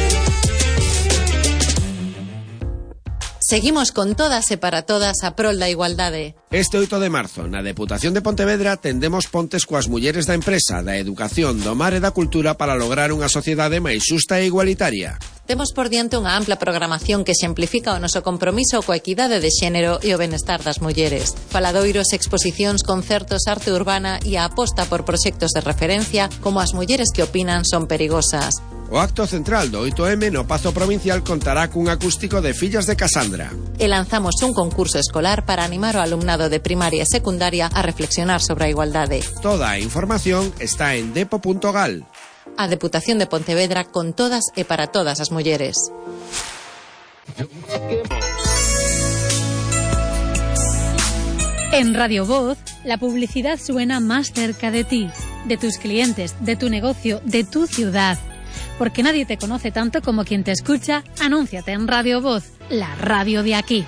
Seguimos con todas e para todas a prol da igualdade. Este oito de marzo, na Deputación de Pontevedra, tendemos pontes coas mulleres da empresa, da educación, do mar e da cultura para lograr unha sociedade máis xusta e igualitaria. Temos por diante unha ampla programación que exemplifica o noso compromiso coa equidade de xénero e o benestar das mulleres. Faladoiros, exposicións, concertos, arte urbana e a aposta por proxectos de referencia como as mulleres que opinan son perigosas. O acto central do oito eme no Pazo Provincial contará cun acústico de Fillas de Casandra. E lanzamos un concurso escolar para animar o alumnado de primaria e secundaria a reflexionar sobre a igualdade. Toda a información está en depo punto gal. A Deputación de Pontevedra con todas e para todas as mulleres. En Radio Voz, la publicidad suena más cerca de ti, de tus clientes, de tu negocio, de tu ciudad. Porque nadie te conoce tanto como quien te escucha, anúnciate en Radio Voz, la radio de aquí.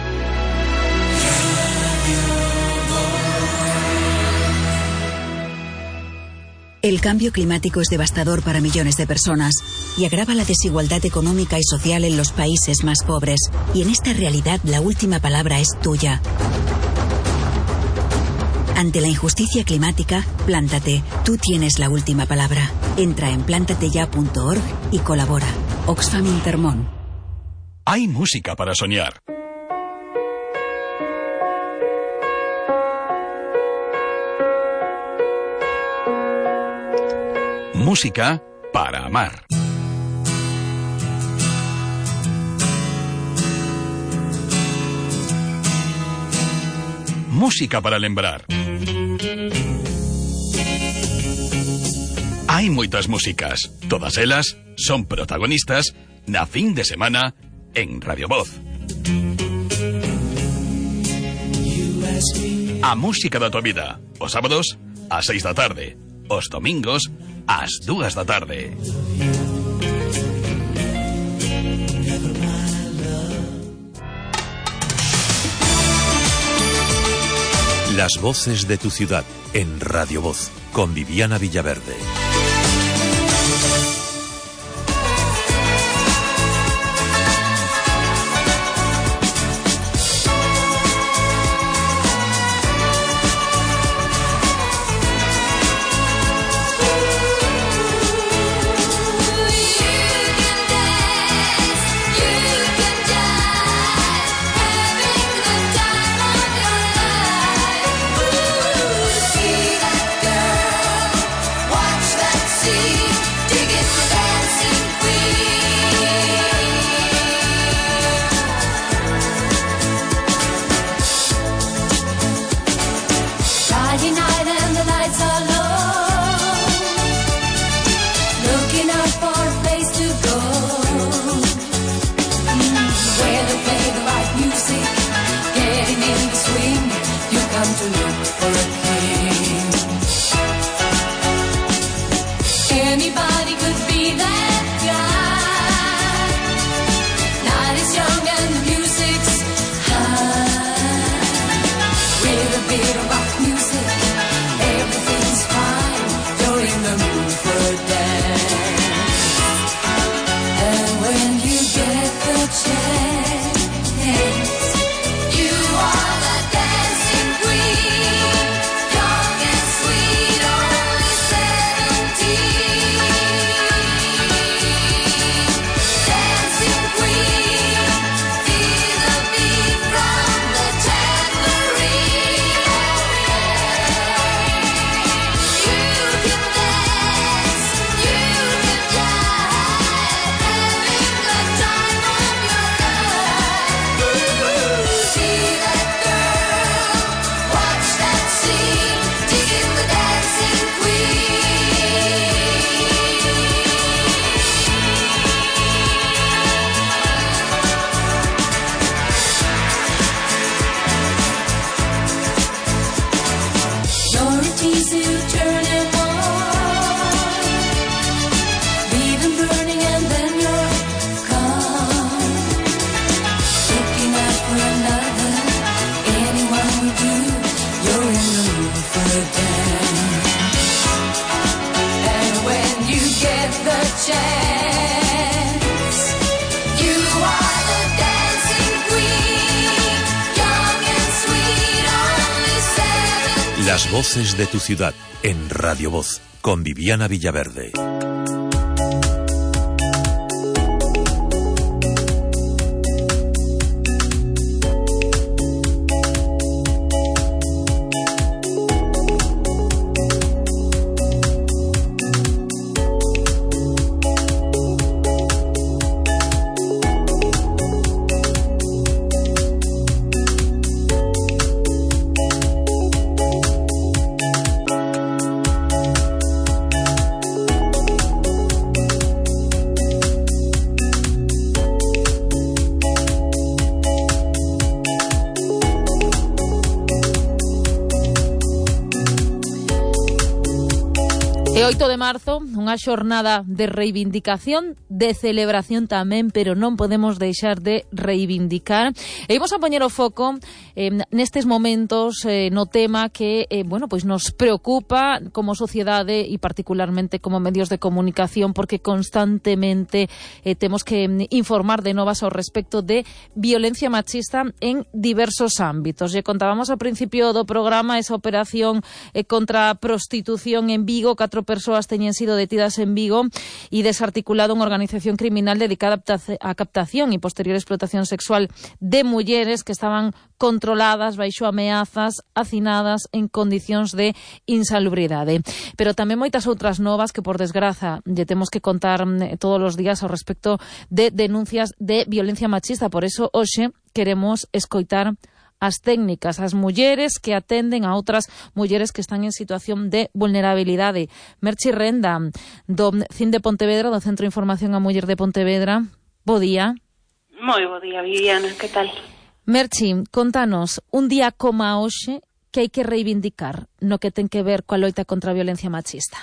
El cambio climático es devastador para millones de personas y agrava la desigualdad económica y social en los países más pobres. Y en esta realidad la última palabra es tuya. Ante la injusticia climática, plántate. Tú tienes la última palabra. Entra en plántateya punto org y colabora. Oxfam Intermón. Hay música para soñar. Música para amar. Música para lembrar. Hai moitas músicas, todas elas son protagonistas na fin de semana en Radio Voz. A música da tua vida, os sábados ás seis da tarde, os domingos ás dúas da tarde. Las voces de tu ciudad en Radio Voz con Viviana Villaverde. get the chance. You are the dancing queen, young and sweet, only seven. Las voces de tu ciudad en Radio Voz con Viviana Villaverde. E oito de marzo, unha xornada de reivindicación, de celebración tamén, pero non podemos deixar de reivindicar. E imos a poñer o foco eh, nestes momentos eh, no tema que eh, bueno, pois nos preocupa como sociedade e particularmente como medios de comunicación, porque constantemente eh, temos que informar de novas ao respecto de violencia machista en diversos ámbitos. E contábamos ao principio do programa esa operación eh, contra a prostitución en Vigo. Catro persoas teñen sido detidas en Vigo e desarticulado unha organización criminal dedicada á captación e posterior explotación sexual de mulleres que estaban controladas baixo ameazas, hacinadas en condicións de insalubridade. Pero tamén moitas outras novas que, por desgraza, lle temos que contar todos os días ao respecto de denuncias de violencia machista. Por eso, hoxe, queremos escoitar as técnicas, as mulleres que atenden a outras mulleres que están en situación de vulnerabilidade. Merchi Renda, do C I M de Pontevedra, do Centro de Información a Muller de Pontevedra. Bo día. Moi bo día, Viviana, que tal? Merchi, contanos, un día como a hoxe, que hai que reivindicar no que ten que ver coa loita contra a violencia machista?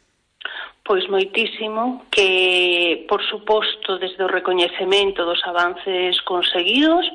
Pois moitísimo, que, por suposto, desde o recoñecemento dos avances conseguidos,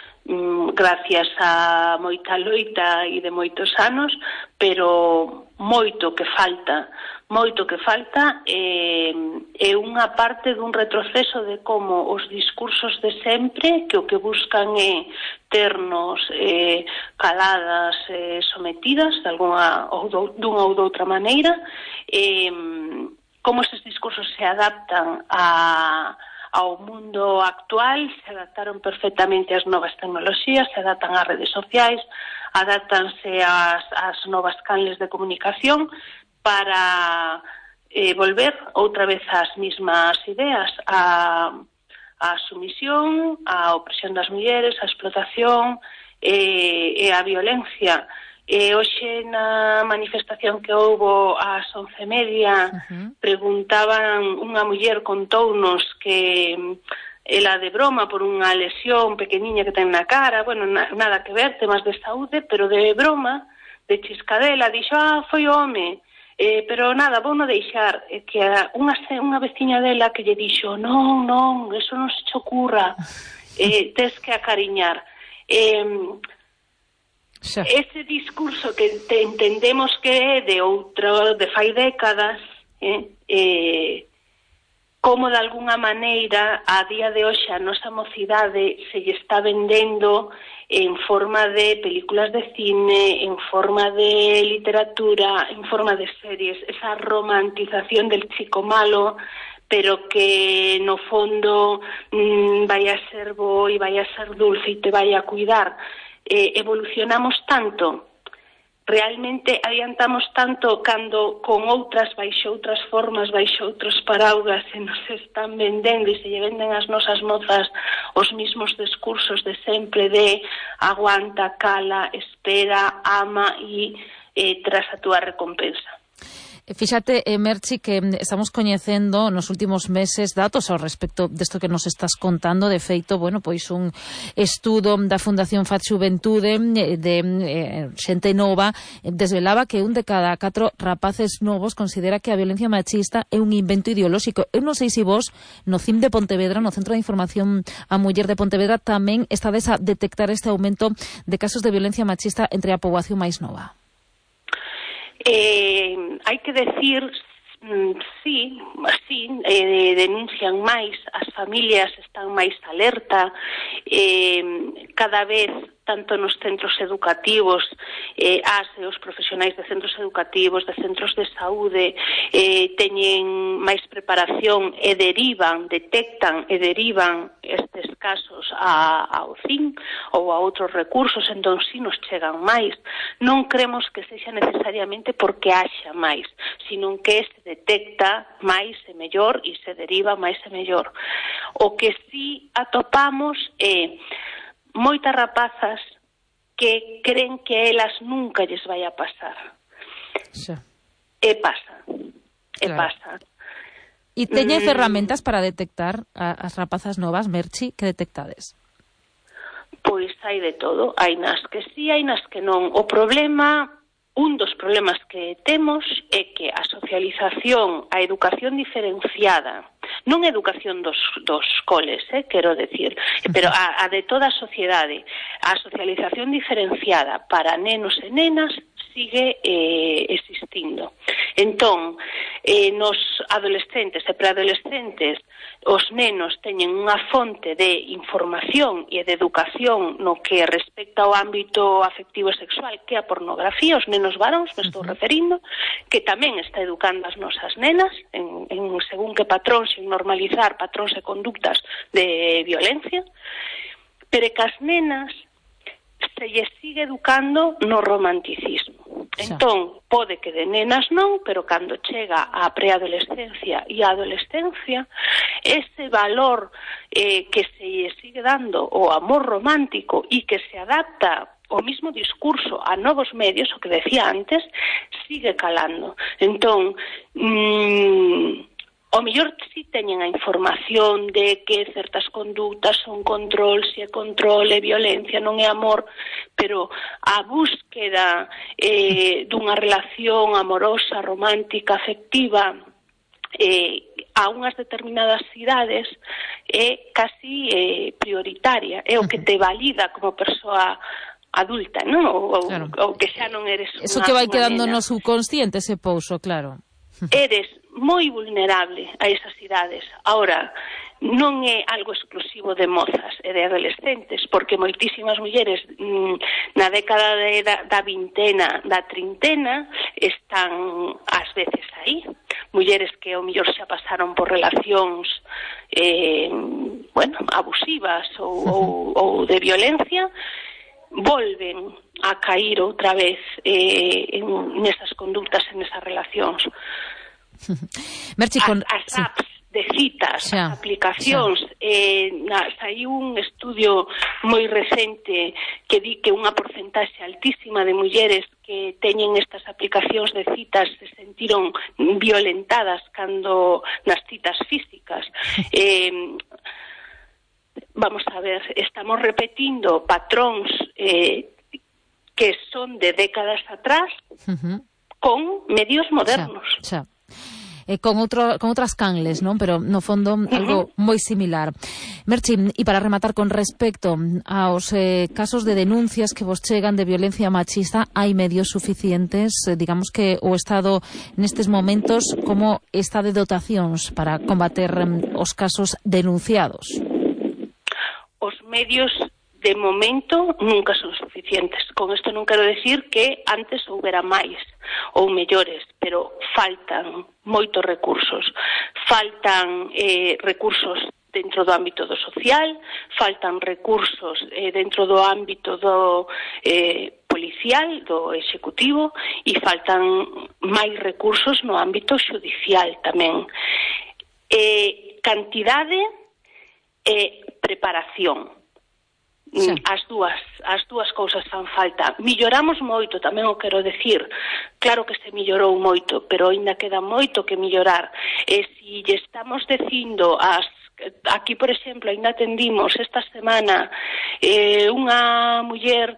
gracias a moita loita e de moitos anos, pero moito que falta, moito que falta é, é unha parte dun retroceso de como os discursos de sempre, que o que buscan é ternos eh, caladas, eh, sometidas de alguna ou do, dunha ou doutra maneira, eh, como esses discursos se adaptan a ao mundo actual, se adaptaron perfectamente ás novas tecnoloxías, se adaptan ás redes sociais, adaptanse ás, ás novas canles de comunicación para eh, volver outra vez ás mismas ideas, a, a sumisión, a opresión das mulleres, a explotación eh, e a violencia. E hoxe na manifestación que houbo ás once e media, uh-huh, preguntaban, unha muller contounos que ela de broma por unha lesión pequeniña que ten na cara, bueno, na, nada que ver, temas de saúde, pero de broma, de chiscadela, dixo, ah, foi o home, eh, pero nada, vou non deixar, eh, que unha, unha veciña dela que lle dixo, non, non, eso non se che ocurra, eh, tes que acariñar. Eh, Xa. Ese discurso que te entendemos que é de outro, de fai décadas, eh, eh, como de alguna maneira a día de hoxe a nosa mocidade se lle está vendendo en forma de películas de cine, en forma de literatura, en forma de series, esa romantización del chico malo, pero que no fondo mmm, vai a ser bo e vai a ser dulce e te vai a cuidar. Eh, evolucionamos tanto, realmente adiantamos tanto cando con outras, baixo outras formas, baixo outros paraugas se nos están vendendo e se lle venden as nosas mozas os mismos discursos de sempre de aguanta, cala, espera, ama e eh, tras a túa recompensa. Fíxate, eh, Merchi, que estamos coñecendo nos últimos meses datos ao respecto desto que nos estás contando. De feito, bueno, pois un estudo da Fundación F A T Xuventude de eh, xente nova desvelaba que un de cada catro rapaces novos considera que a violencia machista é un invento ideolóxico. Eu non sei se vos, no C I M de Pontevedra, no Centro de Información a Muller de Pontevedra, tamén estades a detectar este aumento de casos de violencia machista entre a poboación máis nova. Eh, hai que decir, Mm, sí, sí, eh, denuncian máis, as familias están máis alerta, eh, cada vez tanto nos centros educativos, eh, as e os profesionais de centros educativos, de centros de saúde, eh, teñen máis preparación e derivan, detectan e derivan estes casos a, ao C I N ou a outros recursos, entón si nos chegan máis. Non cremos que sexa necesariamente porque haxa máis, sino que se detecta máis e mellor e se deriva máis e mellor. O que si atopamos é moitas rapazas que creen que a elas nunca lles vai a pasar. Xa. E pasa. E Claro. pasa. E teñen Mm. ferramentas para detectar a, as rapazas novas, Merchi, que detectades? Pois hai de todo. Hai nas que sí, hai nas que non. O problema, un dos problemas que temos é que a socialización, a educación diferenciada, non a educación dos, dos coles, eh, quero decir, pero a, a de toda a sociedade, a socialización diferenciada para nenos e nenas sigue eh, existindo. Entón, eh, nos adolescentes e preadolescentes, os nenos teñen unha fonte de información e de educación no que respecta ao ámbito afectivo e sexual, que é a pornografía, os nenos varóns, me estou referindo, que tamén está educando as nosas nenas en, en según que patróns, en normalizar patróns e conductas de violencia, pero que as nenas se lle sigue educando no romanticismo. Entón, pode que de nenas non, pero cando chega a preadolescencia e a adolescencia, ese valor eh, que se lle sigue dando o amor romántico e que se adapta o mismo discurso a novos medios, o que decía antes, sigue calando. Entón, mmm, o mellor si teñen a información de que certas conductas son control, se é control, é violencia, non é amor, pero a búsqueda eh, dunha relación amorosa, romántica, afectiva, eh, a unhas determinadas idades é casi eh, prioritaria, é o que te valida como persoa adulta, non? Ou, Claro. ou que xa non eres unha, Eso que vai unha quedando nena. no subconsciente, ese pouso, claro. Eres moi vulnerable a esas idades. Ahora, non é algo exclusivo de mozas e de adolescentes, porque moitísimas mulleres mm, na década de, da, da vintena, da trintena, están ás veces aí. Mulleres que ao mellor xa pasaron por relacións eh, bueno, abusivas ou, ou, ou de violencia, volven a cair outra vez eh, en nesas conductas, en esas relacións. Merchi, con... As, as sí. apps de citas, Xa, as aplicacións, eh, na, saiu un estudio moi recente que di que unha porcentaxe altísima de mulleres que teñen estas aplicacións de citas se sentiron violentadas cando nas citas físicas. Eh, vamos a ver, estamos repetindo patróns eh, que son de décadas atrás Uh-huh. con medios modernos. Xa, xa. Eh, con, outro, con outras canles, non? Pero, no fondo, algo moi similar. Merchi, e para rematar con respecto aos eh, casos de denuncias que vos chegan de violencia machista, hai medios suficientes? Eh, digamos que o Estado, nestes momentos, como está de dotacións para combater eh, os casos denunciados? Os medios de momento nunca son suficientes. Con isto non quero decir que antes houbera máis ou mellores, pero faltan moitos recursos. Faltan eh, recursos dentro do ámbito do social, faltan recursos eh, dentro do ámbito do eh, policial, do executivo, e faltan máis recursos no ámbito xudicial tamén. Eh, cantidade e preparación. Sí. As dúas, as dúas cousas fan falta. Milloramos moito, tamén o quero decir. Claro que se millorou moito, pero aínda queda moito que millorar. E se lle estamos dicindo as aquí, por exemplo, aínda atendimos esta semana eh, unha muller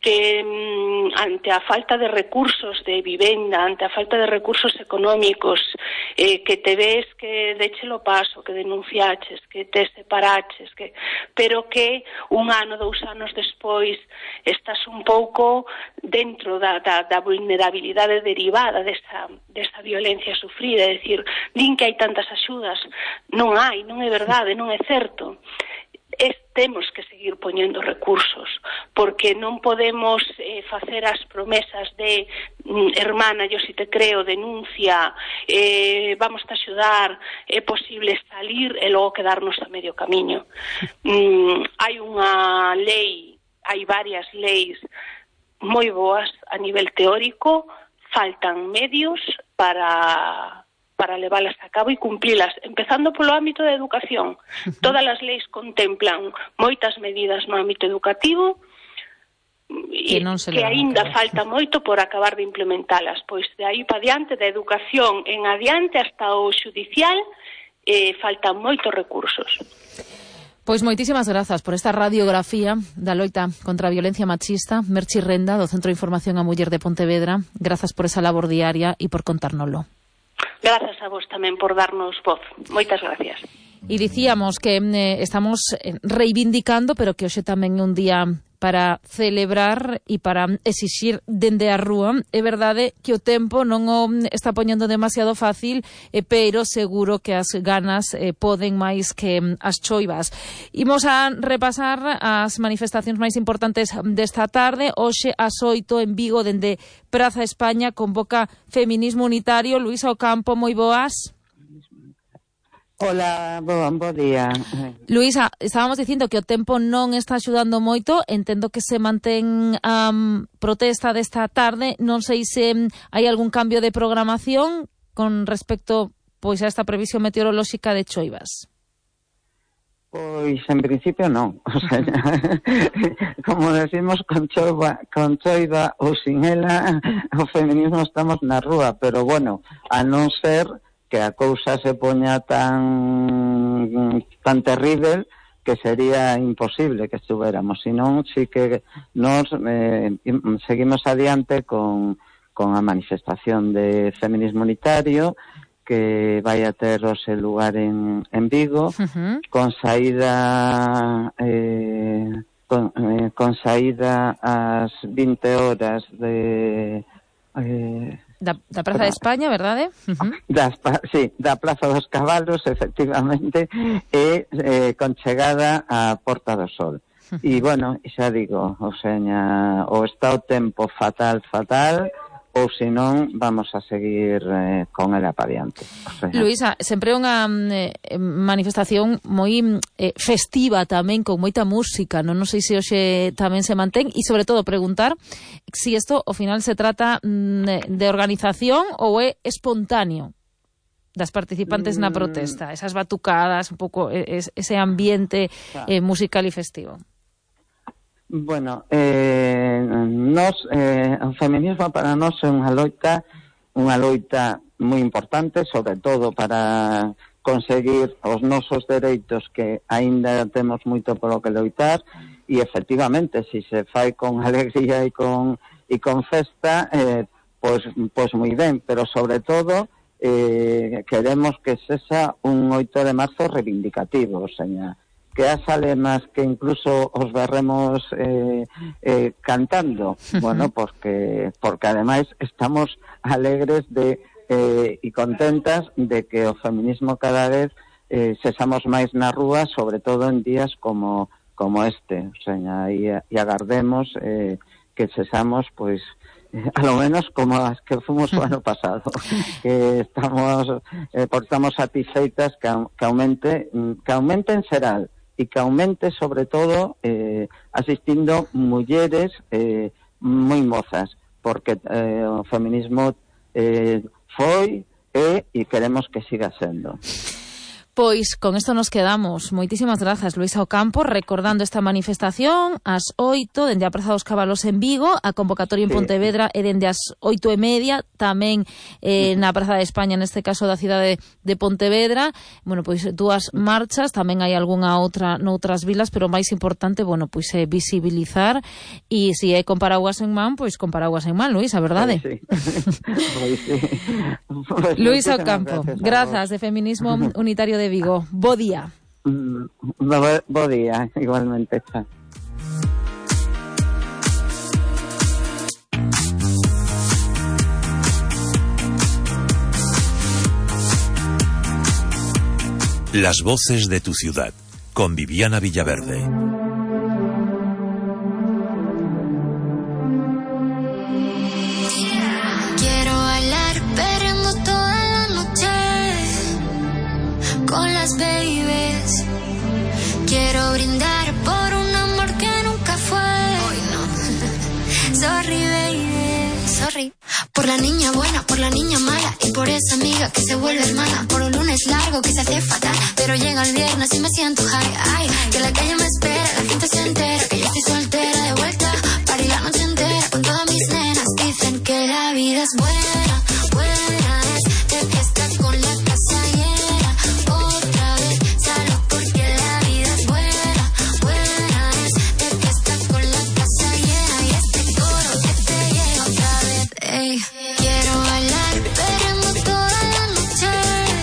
que ante a falta de recursos de vivenda, ante a falta de recursos económicos, eh, que te ves que déchelo paso, que denunciaches, que te separaches, que, pero que un ano, dous anos despois estás un pouco dentro da, da, da vulnerabilidade derivada desa, desa violencia sufrida, é dicir, din que hai tantas axudas, non hai, non é verdade, non é certo. Es, temos que seguir poñendo recursos, porque non podemos eh, facer as promesas de mm, hermana, yo si te creo, denuncia, eh, vamos a axudar, é posible salir e logo quedarnos a medio camiño. Mm, hai unha lei, hai varias leis moi boas a nivel teórico, faltan medios para... para leválas a cabo e cumprilas, empezando polo ámbito da educación. Todas as leis contemplan moitas medidas no ámbito educativo e que, que aínda falta moito por acabar de implementalas. Pois de aí para diante, da educación en adiante hasta o xudicial, eh, faltan moitos recursos. Pois moitísimas grazas por esta radiografía da loita contra a violencia machista. Merchi Renda, do Centro de Información a Muller de Pontevedra, grazas por esa labor diaria e por contárnoslo. Grazas a vos tamén por darnos voz. Moitas gracias. E dicíamos que eh, estamos reivindicando, pero que hoxe tamén é un día para celebrar e para exixir dende a rúa. É verdade que o tempo non o está poñendo demasiado fácil, eh, pero seguro que as ganas eh, poden máis que as choivas. Imos a repasar as manifestacións máis importantes desta tarde. Hoxe ás oito en Vigo, dende Praza España, convoca Feminismo Unitario. Luísa Ocampo, moi boas. Hola, bo, bo día. Luísa, estábamos dicindo que o tempo non está axudando moito, entendo que se mantén a um, protesta desta tarde, non sei se um, hai algún cambio de programación con respecto pois a esta previsión meteorolóxica de choivas. Pois, en principio, non. O sea, como decimos, con choiva, con choiva ou sin ela, o feminismo estamos na rúa, pero bueno, a non ser que a cousa se poña tan tan terrible que sería imposible que estuviéramos, senón sí que nos eh, seguimos adiante con, con a manifestación de feminismo unitario que vai a ter o seu lugar en, en Vigo, uh-huh. con saída eh, con, eh, con saída ás vinte horas de eh, Da, da Praza de España, verdade? Uh-huh. Da, sí, da Praza dos Cabalos, efectivamente, e eh, con chegada a Porta do Sol. Uh-huh. E, bueno, xa digo, o seña, ou está o tempo fatal, fatal, ou senón vamos a seguir eh, con ela para diante. O sea, Luísa, sempre unha eh, manifestación moi eh, festiva tamén, con moita música, non, non sei se hoxe tamén se mantén, e sobre todo preguntar si isto ao final se trata mm, de organización ou é espontáneo das participantes mm. na protesta, esas batucadas, un pouco es, ese ambiente eh, musical e festivo. Bueno, eh, nos, eh, o feminismo para nós é unha loita, unha loita moi importante, sobre todo para conseguir os nosos dereitos que aínda temos moito polo que loitar, e efectivamente, se si se fai con alegría e con, e con festa, eh, pois, pois moi ben, pero sobre todo eh, queremos que sexa un oito de marzo reivindicativo, o sea, que as alemas que incluso os verremos eh, eh, cantando, bueno, porque porque ademais estamos alegres de eh, e contentas de que o feminismo cada vez eh, sesamos máis na rúa, sobre todo en días como como este, o sea, e, e agardemos eh, que sesamos, pois, eh, a lo menos como as que fomos o ano pasado, que estamos eh, por estamos satisfeitas que, que aumente que aumente en xeral, e que aumente, sobre todo, eh, asistindo mulleres eh, moi mozas, porque eh, o feminismo eh, foi, é, e queremos que siga sendo. Pois con isto nos quedamos. Moitísimas grazas, Luisa Ocampo, recordando esta manifestación ás oito dende a Praza dos Cabalos en Vigo, a convocatoria en sí. Pontevedra é dende as oito e media, tamén eh, na Praza de España, neste caso da cidade de Pontevedra. Bueno, pois dúas marchas, tamén hai algunha outra noutras vilas, pero o máis importante, bueno, pois é visibilizar, e se é con paraguas en man, pois con paraguas en man, Luisa, verdade? Pois sí. Pois sí. Pues Luisa Ocampo, grazas, de Feminismo Unitario de Vigo. Bo día. Mm, bo, bo día, igualmente. Chao. Las voces de tu ciudad, con Viviana Villaverde. Quiero bailar perreando toda la noche con las babies. Quiero brindar por un amor que nunca fue. Hoy no. Sorry, baby, sorry. Por la niña buena, por la niña mala y por esa amiga que se vuelve hermana. Por un lunes largo que se hace fatal, pero llega el viernes y me siento high. Ay, que la calle me espera, la gente se entera que yo estoy soltera de vuelta. Party la noche entera con todas mis nenas. Dicen que la vida es buena, buena es de fiesta con la casa llena. Otra vez salud porque la vida es buena, buena es de fiesta con la casa llena. Y este coro que te llega otra vez. Ey, quiero bailar perreando toda la noche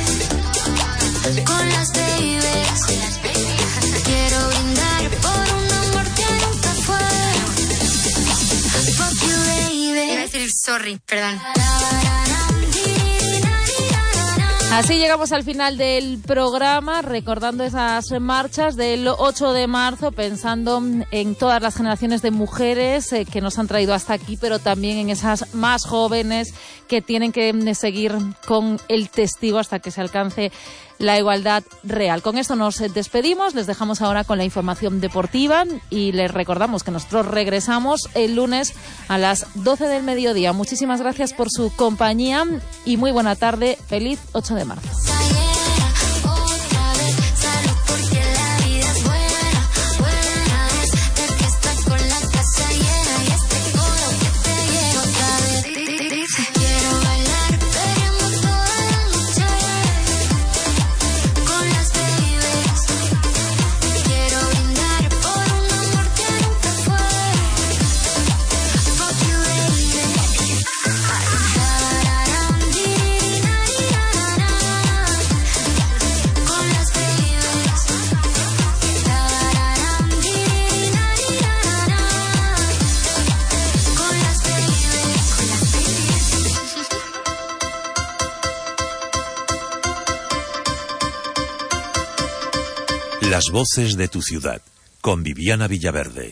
con las babies. Quiero brindar por un amor que nunca fue. Fuck you, baby. Iba a decir sorry, perdón. Así llegamos al final del programa, recordando esas marchas del ocho de marzo, pensando en todas las generaciones de mujeres eh, que nos han traído hasta aquí, pero también en esas más jóvenes que tienen que seguir con el testigo hasta que se alcance la igualdad real. Con esto nos despedimos, les dejamos ahora con la información deportiva y les recordamos que nosotros regresamos el lunes a las doce del mediodía. Muchísimas gracias por su compañía y muy buena tarde. Feliz ocho de marzo. Las voces de tu ciudad, con Viviana Villaverde.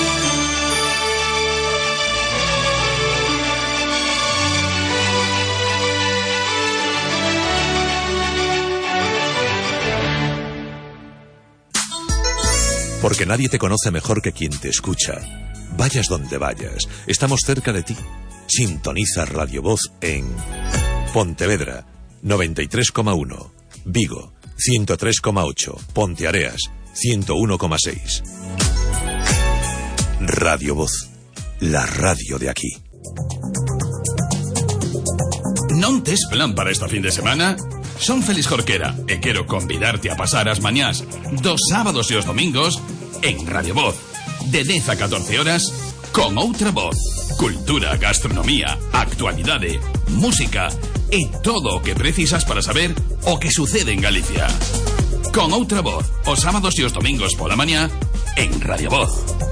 Porque nadie te conoce mejor que quien te escucha. Vayas donde vayas, estamos cerca de ti. Sintoniza Radio Voz en Pontevedra, noventa y tres coma uno, Vigo, ciento tres coma ocho, Ponteareas, ciento uno coma seis. Radio Voz, la radio de aquí. Non tes plan para esta fin de semana? Son Félix Jorquera e quero convidarte a pasar as mañás dos sábados e os domingos en Radio Voz, de dez a catorce horas, con outra voz. Cultura, gastronomía, actualidade, música e todo o que precisas para saber o que sucede en Galicia. Con outra voz, os sábados e os domingos pola mañá en Radio Voz.